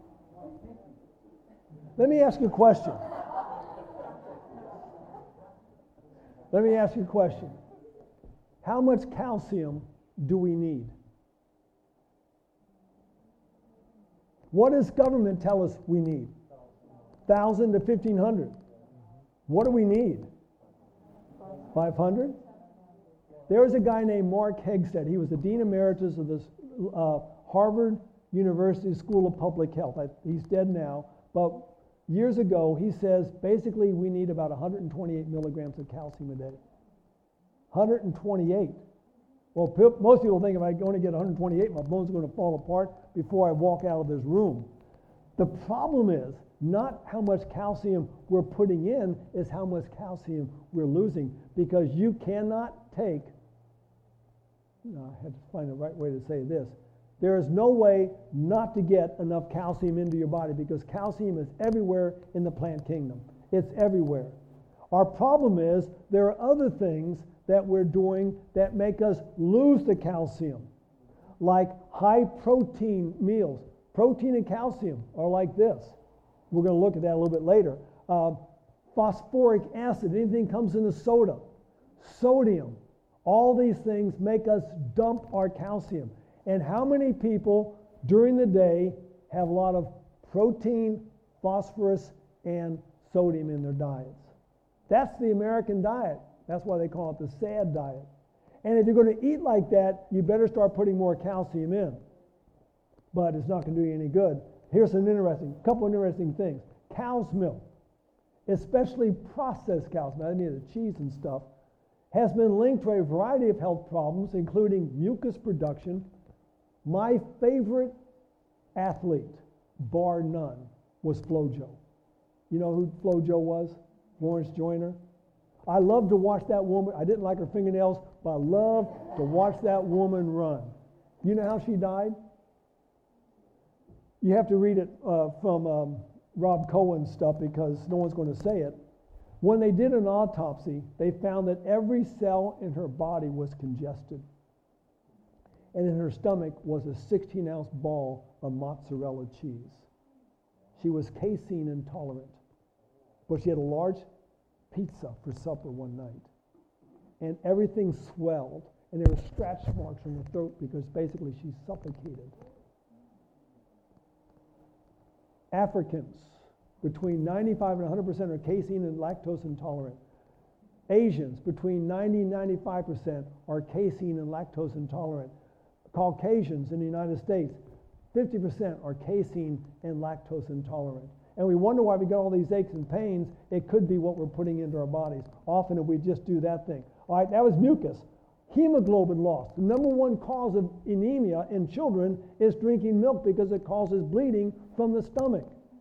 Let me ask you a question. Let me ask you a question. How much calcium do we need? What does government tell us we need? one thousand to fifteen hundred. What do we need? five hundred? There was a guy named Mark Hegstead. He was the Dean Emeritus of the uh, Harvard University School of Public Health. I, he's dead now, but years ago he says basically we need about one hundred twenty-eight milligrams of calcium a day. one hundred twenty-eight. Well, pe- most people think if I only get one hundred twenty-eight, my bones are going to fall apart before I walk out of this room. The problem is not how much calcium we're putting in, is how much calcium we're losing, because you cannot take, no, I had to find the right way to say this, there is no way not to get enough calcium into your body, because calcium is everywhere in the plant kingdom. It's everywhere. Our problem is there are other things that we're doing that make us lose the calcium, like high protein meals. Protein and calcium are like this. We're going to look at that a little bit later. Uh, phosphoric acid, anything comes in a soda. Sodium. All these things make us dump our calcium. And how many people during the day have a lot of protein, phosphorus, and sodium in their diets? That's the American diet. That's why they call it the SAD diet. And if you're going to eat like that, you better start putting more calcium in. But it's not going to do you any good. Here's an interesting, couple of interesting things. Cow's milk, especially processed cow's milk, I mean the cheese and stuff, has been linked to a variety of health problems, including mucus production. My favorite athlete, bar none, was FloJo. You know who FloJo was? Florence Joyner. I loved to watch that woman. I didn't like her fingernails, but I loved to watch that woman run. You know how she died? You have to read it uh, from um, Rob Cohen's stuff because no one's going to say it. When they did an autopsy, they found that every cell in her body was congested. And in her stomach was a sixteen ounce ball of mozzarella cheese. She was casein intolerant, but she had a large pizza for supper one night. And everything swelled, and there were scratch marks on her throat because basically she suffocated. Africans, between ninety-five and one hundred percent are casein and lactose intolerant. Asians, between ninety and ninety-five percent are casein and lactose intolerant. Caucasians in the United States, fifty percent are casein and lactose intolerant. And we wonder why we get all these aches and pains. It could be what we're putting into our bodies. Often if we just do that thing. All right, that was mucus. Hemoglobin loss. The number one cause of anemia in children is drinking milk because it causes bleeding from the stomach.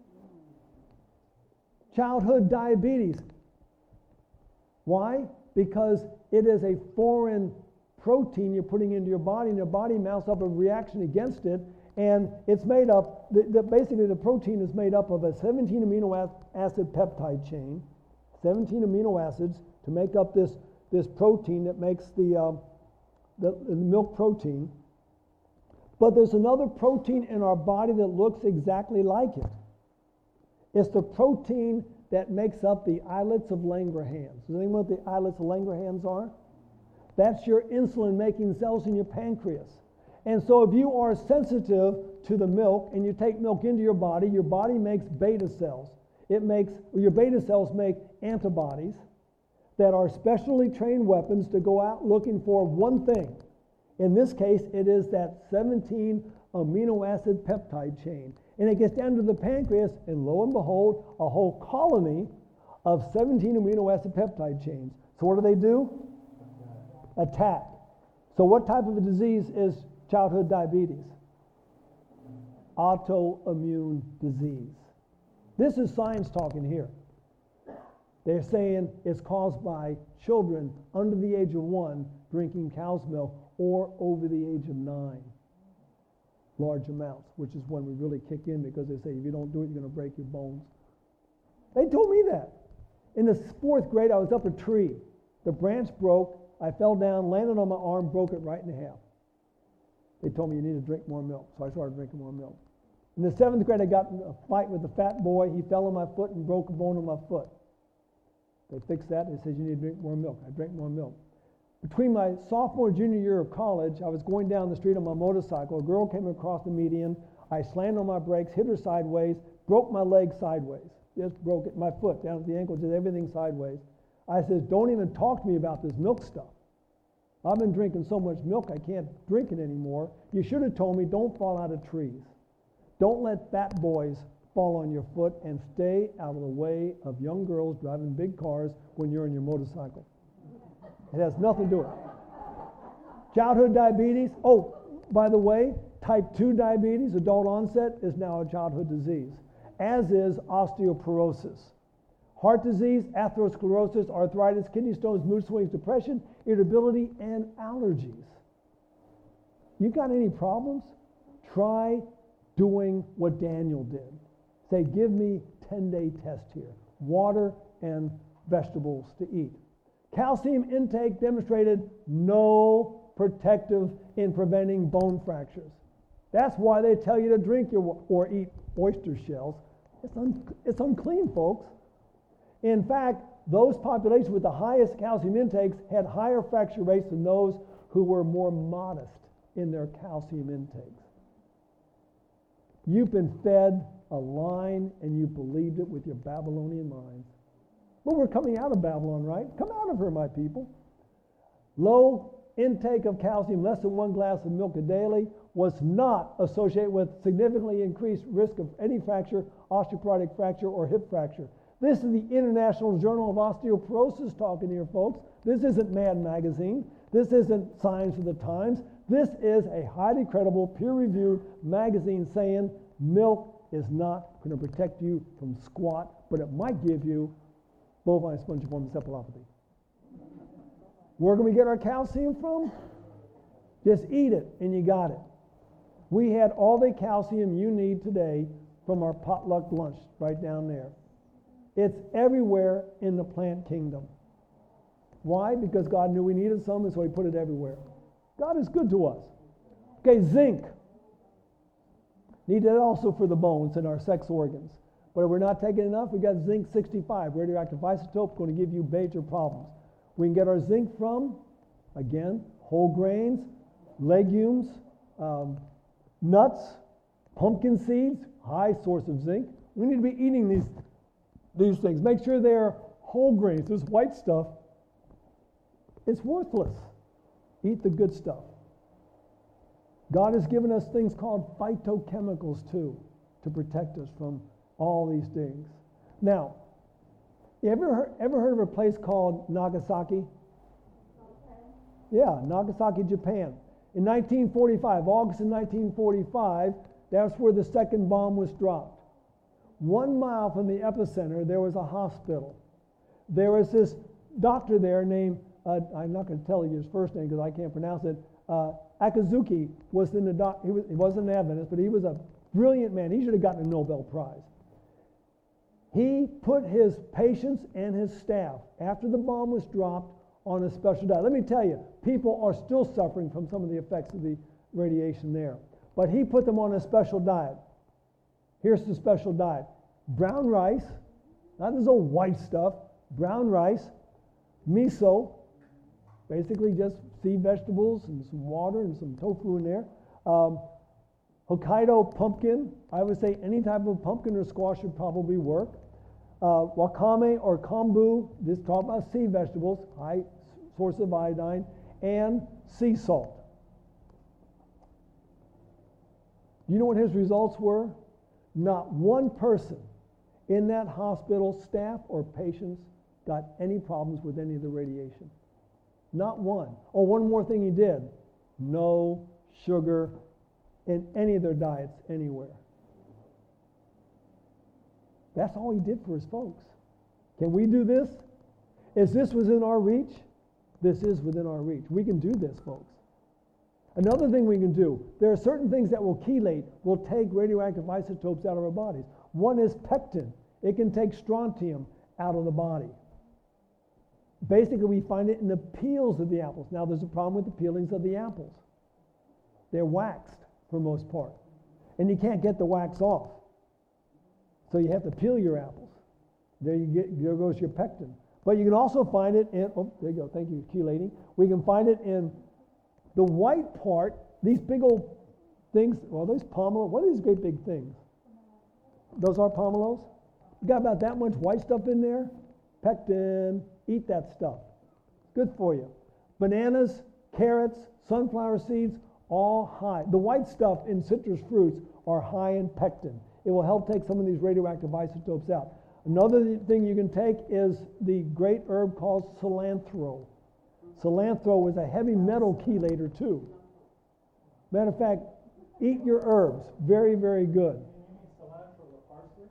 Childhood diabetes. Why? Because it is a foreign protein you're putting into your body, and your body mounts up a reaction against it, and it's made up, the, the, basically the protein is made up of a seventeen amino acid peptide chain, seventeen amino acids to make up this, this protein that makes the, um, the, the milk protein. But there's another protein in our body that looks exactly like it. It's the protein that makes up the islets of Langerhans. Does anyone know what the islets of Langerhans are? That's your insulin-making cells in your pancreas. And so if you are sensitive to the milk and you take milk into your body, your body makes beta cells. It makes, your beta cells make antibodies that are specially trained weapons to go out looking for one thing. In this case, it is that seventeen amino acid peptide chain. And it gets down to the pancreas, and lo and behold, a whole colony of seventeen amino acid peptide chains. So what do they do? Attack. So what type of a disease is childhood diabetes? autoimmune disease. This is science talking here. They're saying it's caused by children under the age of one drinking cow's milk or over the age of nine. Large amounts, which is when we really kick in because they say if you don't do it, you're going to break your bones. They told me that. In the fourth grade, I was up a tree. The branch broke. I fell down, landed on my arm, broke it right in half. They told me you need to drink more milk, so I started drinking more milk. In the seventh grade, I got in a fight with a fat boy. He fell on my foot and broke a bone in my foot. They fixed that. They said, you need to drink more milk. I drank more milk. Between my sophomore and junior year of college, I was going down the street on my motorcycle. A girl came across the median. I slammed on my brakes, hit her sideways, broke my leg sideways. Just broke it, my foot down at the ankle, did everything sideways. I said, don't even talk to me about this milk stuff. I've been drinking so much milk, I can't drink it anymore. You should have told me, don't fall out of trees. Don't let fat boys fall on your foot, and stay out of the way of young girls driving big cars when you're on your motorcycle. It has nothing to do with it. Childhood diabetes. Oh, by the way, type two diabetes, adult onset, is now a childhood disease, as is osteoporosis. Heart disease, atherosclerosis, arthritis, kidney stones, mood swings, depression, irritability, and allergies. You got any problems? Try doing what Daniel did. Say, give me ten-day test here. Water and vegetables to eat. Calcium intake demonstrated no protective in preventing bone fractures. That's why they tell you to drink your or eat oyster shells. It's, un, it's unclean, folks. In fact, those populations with the highest calcium intakes had higher fracture rates than those who were more modest in their calcium intakes. You've been fed a line and you believed it with your Babylonian minds. But we're coming out of Babylon, right? Come out of her, my people. Low intake of calcium, less than one glass of milk a daily, was not associated with significantly increased risk of any fracture, osteoporotic fracture, or hip fracture. This is the International Journal of Osteoporosis talking here, folks. This isn't Mad Magazine. This isn't Science of the Times. This is a highly credible, peer-reviewed magazine saying milk is not going to protect you from squat, but it might give you bovine spongiform encephalopathy. Where can we get our calcium from? Just eat it, and you got it. We had all the calcium you need today from our potluck lunch right down there. It's everywhere in the plant kingdom. Why? Because God knew we needed some, and so he put it everywhere. God is good to us. Okay, zinc. Need that also for the bones and our sex organs. But if we're not taking enough, we got zinc sixty-five, radioactive isotope, going to give you major problems. We can get our zinc from, again, whole grains, legumes, um, nuts, pumpkin seeds, high source of zinc. We need to be eating these, these things. Make sure they're whole grains. This white stuff, it's worthless. Eat the good stuff. God has given us things called phytochemicals too, to protect us from all these things. Now, you ever heard, ever heard of a place called Nagasaki? Yeah, Nagasaki, Japan. In nineteen forty-five, August of nineteen forty-five, that's where the second bomb was dropped. One mile from the epicenter, there was a hospital. There was this doctor there named, uh, I'm not going to tell you his first name because I can't pronounce it, uh, Akazuki was in the doc, he, was, he wasn't an Adventist, but he was a brilliant man. He should have gotten a Nobel Prize. He put his patients and his staff, after the bomb was dropped, on a special diet. Let me tell you, people are still suffering from some of the effects of the radiation there. But he put them on a special diet. Here's the special diet. Brown rice, not this old white stuff, brown rice, miso, basically just seed vegetables and some water and some tofu in there. Um, Hokkaido pumpkin, I would say any type of pumpkin or squash would probably work. Uh, wakame or kombu, this talk about sea vegetables, high source of iodine, and sea salt. You know what his results were? Not one person in that hospital, staff or patients, got any problems with any of the radiation. Not one. Oh, one more thing he did. No sugar in any of their diets anywhere. That's all he did for his folks. Can we do this? Is this within our reach? This is within our reach. We can do this, folks. Another thing we can do, there are certain things that will chelate, will take radioactive isotopes out of our bodies. One is pectin. It can take strontium out of the body. Basically, we find it in the peels of the apples. Now, there's a problem with the peelings of the apples. They're waxed for most part. And you can't get the wax off. So you have to peel your apples. There you get, there goes your pectin. But you can also find it in, oh, there you go, thank you, chelating. We can find it in the white part, these big old things, well, those pomelo, what are these great big things? Those are pomelos? You got about that much white stuff in there? Pectin, eat that stuff. Good for you. Bananas, carrots, sunflower seeds, all high. The white stuff in citrus fruits are high in pectin. It will help take some of these radioactive isotopes out. Another thing you can take is the great herb called cilantro. Cilantro is a heavy metal chelator too. Matter of fact, eat your herbs. Very, very good. Cilantro, the parsley?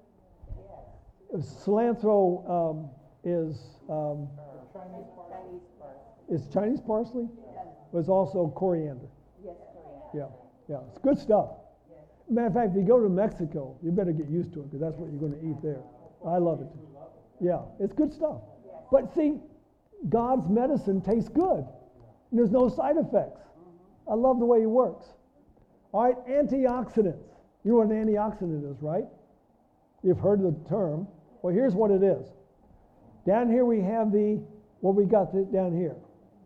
Cilantro um, is um, Chinese parsley? Chinese parsley. is Chinese parsley. It's also coriander. Yes, coriander. Yeah, yeah, it's good stuff. Matter of fact, if you go to Mexico, you better get used to it because that's what you're going to eat there. I love it. Yeah, it's good stuff. But see, God's medicine tastes good. And there's no side effects. I love the way he works. All right, antioxidants. You know what an antioxidant is, right? You've heard the term. Well, here's what it is. Down here we have the, what we got th- down here.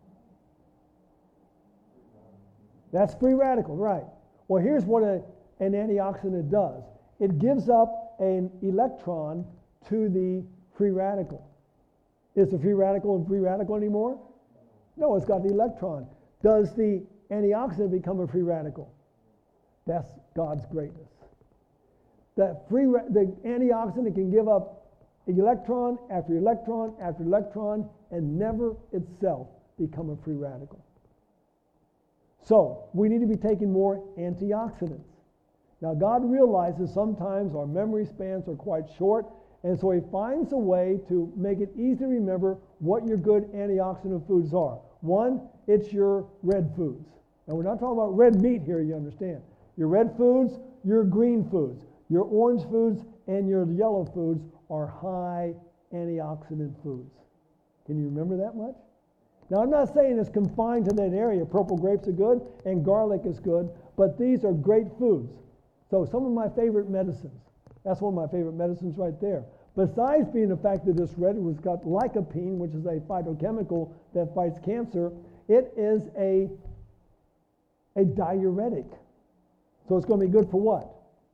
That's free radical, right? Well, here's what a, an antioxidant does. It gives up an electron to the free radical. Is the free radical a free radical anymore? No, it's got the electron. Does the antioxidant become a free radical? That's God's greatness. That free ra- the antioxidant can give up electron after electron after electron and never itself become a free radical. So, we need to be taking more antioxidants. Now, God realizes sometimes our memory spans are quite short, and so he finds a way to make it easy to remember what your good antioxidant foods are. One, it's your red foods. Now, we're not talking about red meat here, you understand. Your red foods, your green foods, your orange foods, and your yellow foods are high antioxidant foods. Can you remember that much? Now, I'm not saying it's confined to that area. Purple grapes are good, and garlic is good, but these are great foods. So some of my favorite medicines. That's one of my favorite medicines right there. Besides being the fact that this red was got lycopene, which is a phytochemical that fights cancer, it is a, a diuretic. So it's going to be good for what?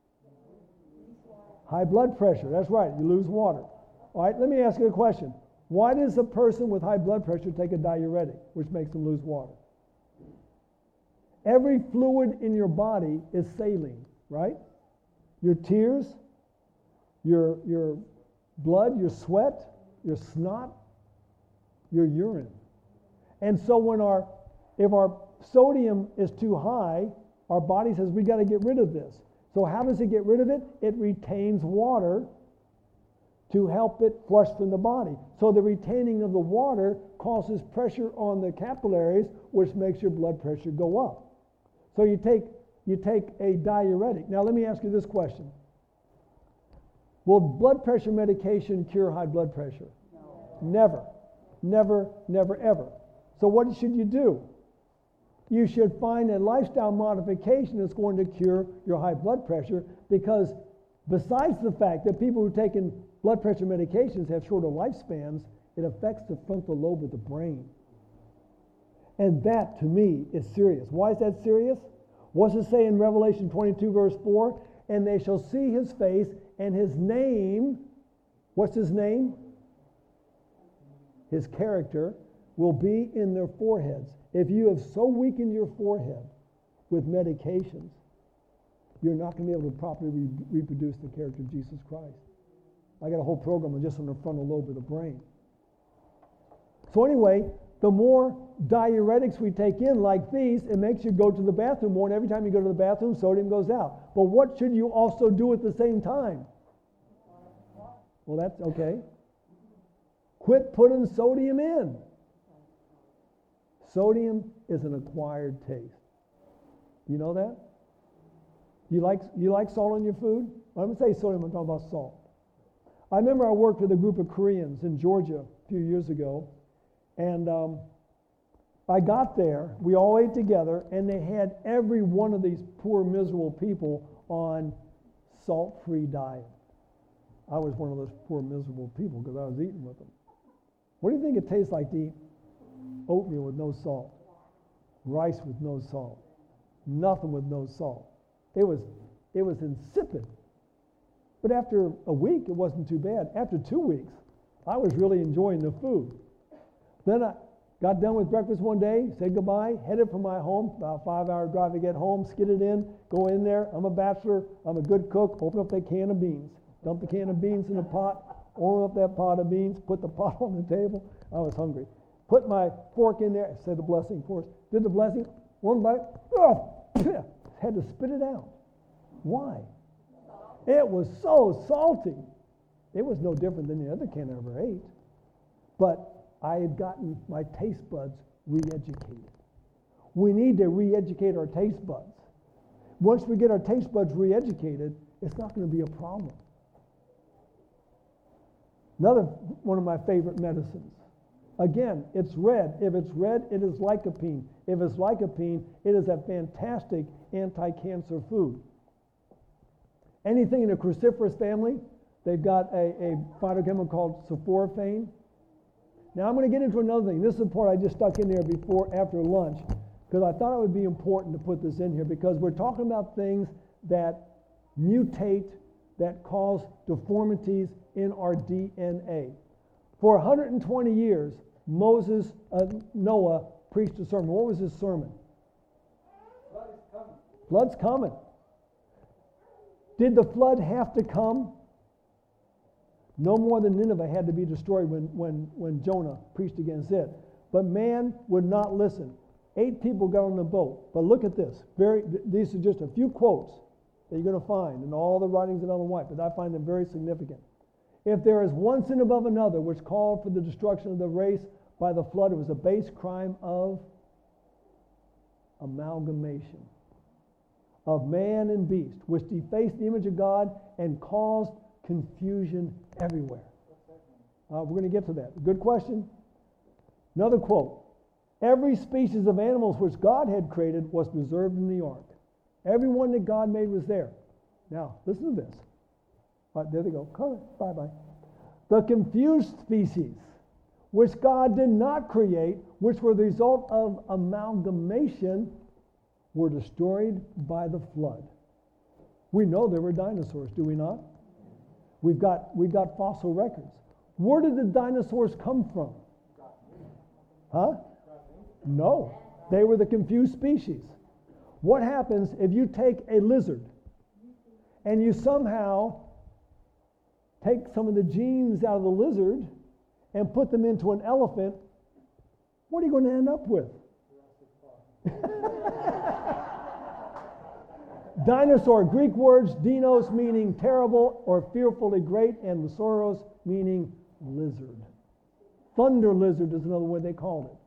High blood pressure. That's right. You lose water. All right, let me ask you a question. Why does a person with high blood pressure take a diuretic, which makes them lose water? Every fluid in your body is saline, right? Your tears, your, your blood, your sweat, your snot, your urine. And so when our, if our sodium is too high, our body says, we got to get rid of this. So how does it get rid of it? It retains water to help it flush from the body. So the retaining of the water causes pressure on the capillaries, which makes your blood pressure go up. So you take, you take a diuretic. Now let me ask you this question. Will blood pressure medication cure high blood pressure? No. Never. Never, never, ever. So what should you do? You should find a lifestyle modification that's going to cure your high blood pressure, because besides the fact that people who take in blood pressure medications have shorter lifespans, it affects the frontal lobe of the brain. And that, to me, is serious. Why is that serious? What's it say in Revelation twenty-two, verse four? And they shall see his face, and his name, what's his name? His character will be in their foreheads. If you have so weakened your forehead with medications, you're not going to be able to properly re- reproduce the character of Jesus Christ. I got a whole program on just on the frontal lobe of the brain. So anyway, the more diuretics we take in like these, it makes you go to the bathroom more, and every time you go to the bathroom, sodium goes out. But what should you also do at the same time? Well, that's okay. Quit putting sodium in. Sodium is an acquired taste. You know that? You like you like salt in your food? I'm going to say sodium, I'm talking about salt. I remember I worked with a group of Koreans in Georgia a few years ago, and um, I got there, we all ate together, and they had every one of these poor, miserable people on salt-free diet. I was one of those poor, miserable people because I was eating with them. What do you think it tastes like to eat oatmeal with no salt? Rice with no salt? Nothing with no salt. It was, it was insipid. But after a week, it wasn't too bad. After two weeks, I was really enjoying the food. Then I got done with breakfast one day, said goodbye, headed for my home, about a five-hour drive to get home, skidded in, go in there. I'm a bachelor. I'm a good cook. Open up that can of beans. Dump the can of beans in the pot. Open up that pot of beans. Put the pot on the table. I was hungry. Put my fork in there. Said the blessing for us. Did the blessing. One bite. Oh, had to spit it out. Why? It was so salty. It was no different than the other can I ever ate. But I had gotten my taste buds re-educated. We need to re-educate our taste buds. Once we get our taste buds re-educated, it's not going to be a problem. Another one of my favorite medicines. Again, it's red. If it's red, it is lycopene. If it's lycopene, it is a fantastic anti-cancer food. Anything in a cruciferous family, they've got a, a phytochemical called sulforaphane. Now I'm going to get into another thing. This is the part I just stuck in there before, after lunch, because I thought it would be important to put this in here, because we're talking about things that mutate, that cause deformities in our D N A. For one hundred twenty years, Moses, uh, Noah preached a sermon. What was his sermon? Flood is coming. Flood's coming. Did the flood have to come? No more than Nineveh had to be destroyed when, when, when Jonah preached against it. But man would not listen. Eight people got on the boat. But look at this. Very, these are just a few quotes that you're going to find in all the writings of Ellen White, but I find them very significant. If there is one sin above another which called for the destruction of the race by the flood, it was a base crime of amalgamation of man and beast, which defaced the image of God and caused confusion everywhere. Uh, we're going to get to that. Good question. Another quote. Every species of animals which God had created was preserved in the ark. Every one that God made was there. Now, listen to this. All right, there they go. Come on. Bye-bye. The confused species, which God did not create, which were the result of amalgamation, were destroyed by the flood. We know there were dinosaurs, do we not? We've got, we've got fossil records. Where did the dinosaurs come from? Huh? No. They were the confused species. What happens if you take a lizard and you somehow take some of the genes out of the lizard and put them into an elephant? What are you going to end up with? Dinosaur, Greek words, dinos meaning terrible or fearfully great, and lesauros meaning lizard. Thunder lizard is another word they called it.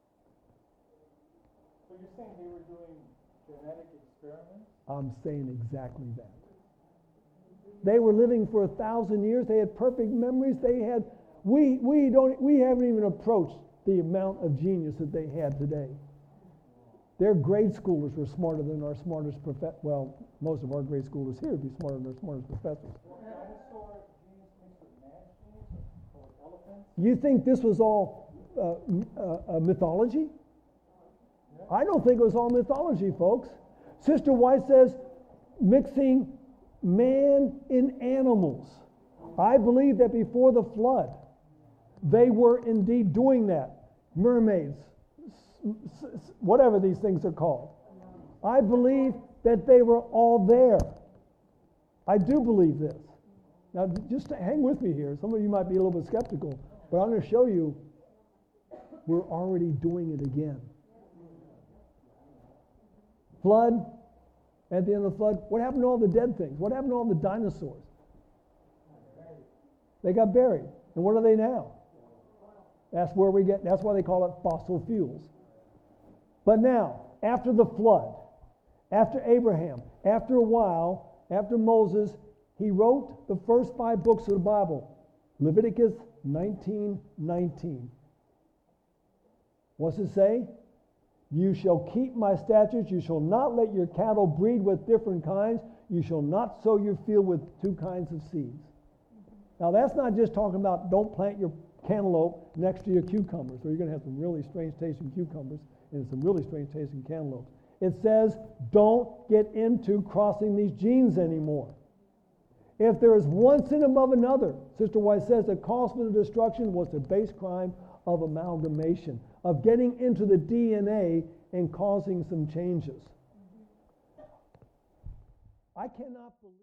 So you're saying they were doing genetic experiments? I'm saying exactly that. They were living for a thousand years. They had perfect memories. They had, we, we don't, we haven't even approached the amount of genius that they had today. Their grade schoolers were smarter than our smartest professors. Well, most of our grade schoolers here would be smarter than our smartest professors. Dinosaur genes mixed with man genes or with elephants? You think this was all uh, uh, uh, mythology? Yeah. I don't think it was all mythology, folks. Sister White says mixing man in animals. I believe that before the flood, they were indeed doing that. Mermaids, whatever these things are called. I believe that they were all there. I do believe this. Now, just hang with me here. Some of you might be a little bit skeptical, but I'm going to show you we're already doing it again. Flood, at the end of the flood, what happened to all the dead things? What happened to all the dinosaurs? They got buried. And what are they now? That's where we get, that's why they call it fossil fuels. But now, after the flood, after Abraham, after a while, after Moses, he wrote the first five books of the Bible. Leviticus nineteen nineteen. What's it say? You shall keep my statutes. You shall not let your cattle breed with different kinds. You shall not sow your field with two kinds of seeds. Now that's not just talking about don't plant your cantaloupe next to your cucumbers, or you're going to have some really strange tasting cucumbers and some really strange tasting cantaloupes. It says don't get into crossing these genes anymore. If there is one sin above another, Sister White says the cause for the destruction was the base crime of amalgamation, of getting into the D N A and causing some changes. I cannot believe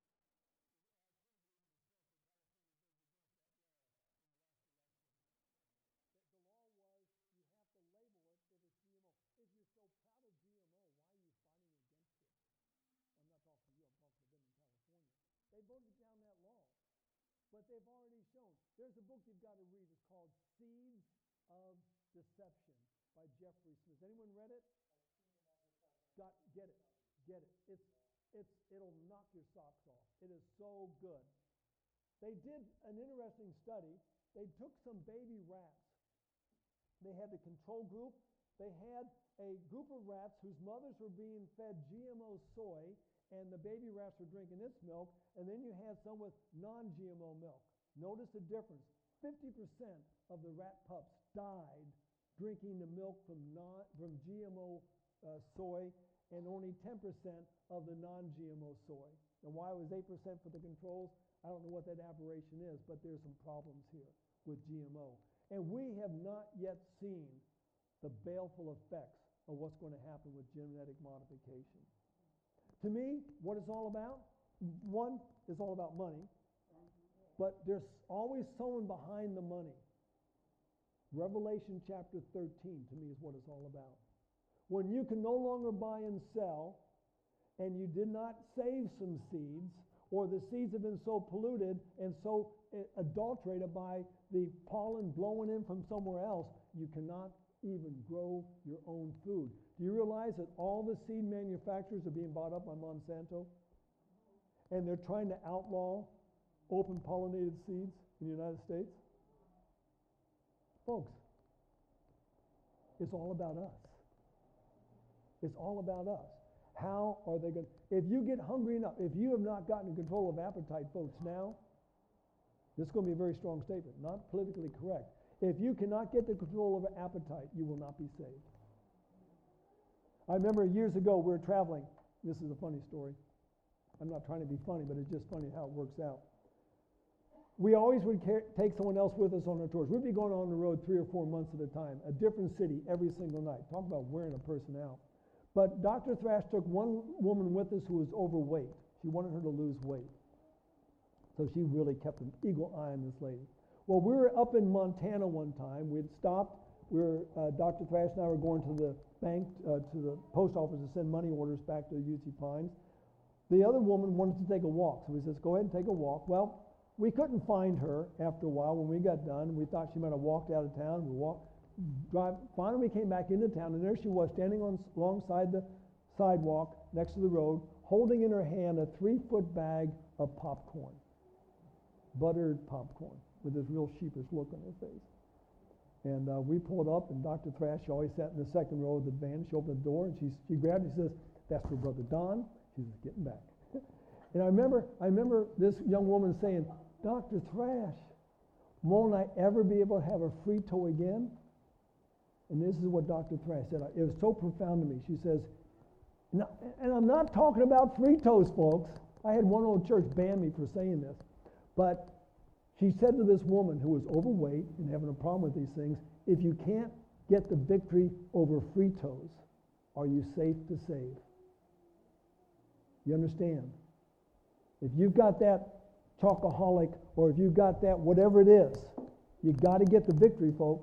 they voted down that law. But they've already shown. There's a book you've got to read. It's called Seeds of Deception by Jeffrey Smith. Anyone read it? Got, get it. Get it. It's, it's, it'll knock your socks off. It is so good. They did an interesting study. They took some baby rats. They had the control group. They had a group of rats whose mothers were being fed G M O soy, and the baby rats were drinking its milk, and then you had some with non-G M O milk. Notice the difference. fifty percent of the rat pups died drinking the milk from non, from G M O uh, soy, and only ten percent of the non-G M O soy. And why it was eight percent for the controls, I don't know what that aberration is, but there's some problems here with G M O. And we have not yet seen the baleful effects of what's going to happen with genetic modification. To me, what it's all about, one, it's all about money, but there's always someone behind the money. Revelation chapter thirteen, to me, is what it's all about. When you can no longer buy and sell, and you did not save some seeds, or the seeds have been so polluted and so adulterated by the pollen blowing in from somewhere else, you cannot even grow your own food. Do you realize that all the seed manufacturers are being bought up by Monsanto? And they're trying to outlaw open pollinated seeds in the United States? Folks, it's all about us. It's all about us. How are they going to, if you get hungry enough, if you have not gotten control of appetite, folks, now, this is going to be a very strong statement, not politically correct. If you cannot get the control over appetite, you will not be saved. I remember years ago we were traveling. This is a funny story. I'm not trying to be funny, but it's just funny how it works out. We always would care, take someone else with us on our tours. We'd be going on the road three or four months at a time, a different city every single night. Talk about wearing a person out. But Doctor Thrash took one woman with us who was overweight. She wanted her to lose weight. So she really kept an eagle eye on this lady. Well, we were up in Montana one time. We had stopped. We were, uh, Doctor Thrash and I were going to the bank, uh, to the post office to send money orders back to U C Pines. The other woman wanted to take a walk. So we said, go ahead and take a walk. Well, we couldn't find her after a while when we got done. We thought she might have walked out of town. We walked, drive. Finally, we came back into town, and there she was standing on alongside the sidewalk next to the road, holding in her hand a three-foot bag of popcorn, buttered popcorn, with this real sheepish look on her face. And uh, we pulled up, and Doctor Thrash, she always sat in the second row of the van. She opened the door, and she, she grabbed it and says, that's for Brother Don. She's just getting back. And I remember, I remember this young woman saying, Doctor Thrash, won't I ever be able to have a Frito again? And this is what Doctor Thrash said. It was so profound to me. She says, no, and I'm not talking about Fritos, folks. I had one old church ban me for saying this. But she said to this woman who was overweight and having a problem with these things, if you can't get the victory over Fritos, are you safe to save? You understand? If you've got that chocoholic, or if you've got that whatever it is, you got to get the victory, folks.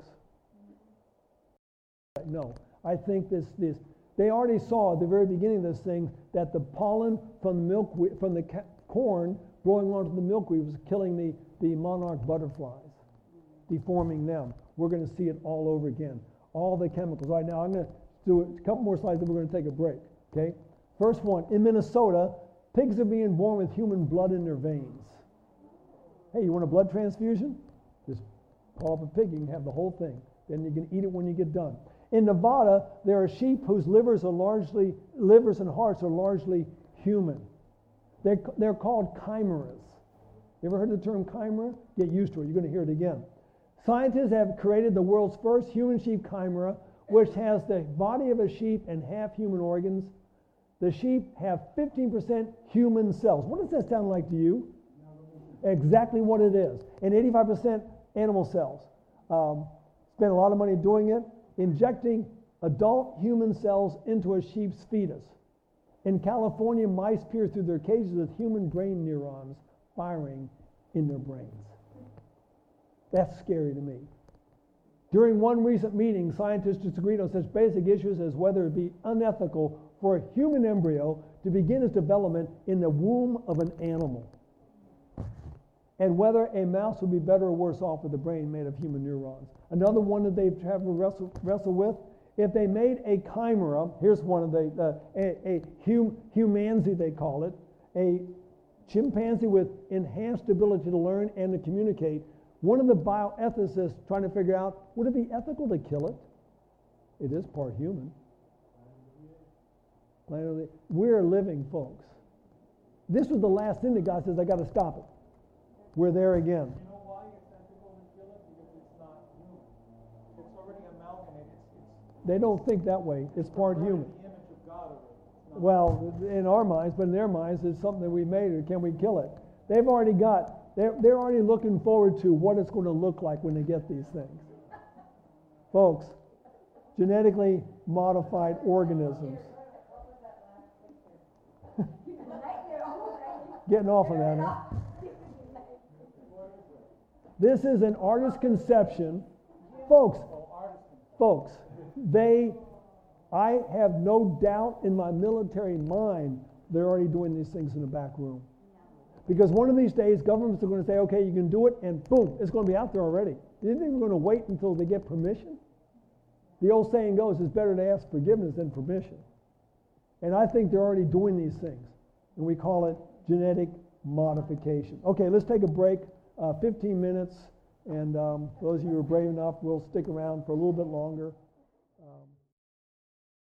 No, I think this, this, they already saw at the very beginning of this thing that the pollen from the milkweed, from the ca- corn growing onto the milkweed was killing the the monarch butterflies, deforming them. We're going to see it all over again. All the chemicals. All right, now I'm going to do a couple more slides, then we're going to take a break. Okay? First one, in Minnesota, pigs are being born with human blood in their veins. Hey, you want a blood transfusion? Just call up a pig, you can have the whole thing. Then you can eat it when you get done. In Nevada, there are sheep whose livers are largely, livers and hearts are largely human. They're, they're called chimeras. You ever heard the term chimera? Get used to it, you're going to hear it again. Scientists have created the world's first human sheep chimera, which has the body of a sheep and half human organs. The sheep have fifteen percent human cells. What does that sound like to you? Exactly what it is. And eighty-five percent animal cells. Um, spent a lot of money doing it, injecting adult human cells into a sheep's fetus. In California, mice peer through their cages with human brain neurons firing in their brains. That's scary to me. During one recent meeting, scientists disagreed on such basic issues as whether it be unethical for a human embryo to begin its development in the womb of an animal, and whether a mouse would be better or worse off with a brain made of human neurons. Another one that they've had to wrestle, wrestle with, if they made a chimera, here's one of the, uh, a, a hum, humanzi they call it, a chimpanzee with enhanced ability to learn and to communicate. One of the bioethicists trying to figure out, would it be ethical to kill it? It is part human. We're living, folks. This was the last thing that God says, I got to stop it. We're there again. You know why it's ethical to kill it? Because it's not human. It's already amalgamated. It's, it's They don't think that way. It's part human. the image of God already. It's not Well, in our minds, but in their minds, it's something that we made, or can we kill it? They've already got, they're, they're already looking forward to what it's going to look like when they get these things. Folks, genetically modified organisms. Getting off of that, huh? This is an artist's conception. Folks, folks, they, I have no doubt in my military mind they're already doing these things in the back room. Because one of these days, governments are going to say, okay, you can do it, and boom, it's going to be out there already. Do you think we're going to wait until they get permission? The old saying goes, it's better to ask forgiveness than permission. And I think they're already doing these things. And we call it genetic modification. Okay, let's take a break, uh, fifteen minutes. And um, those of you who are brave enough will stick around for a little bit longer.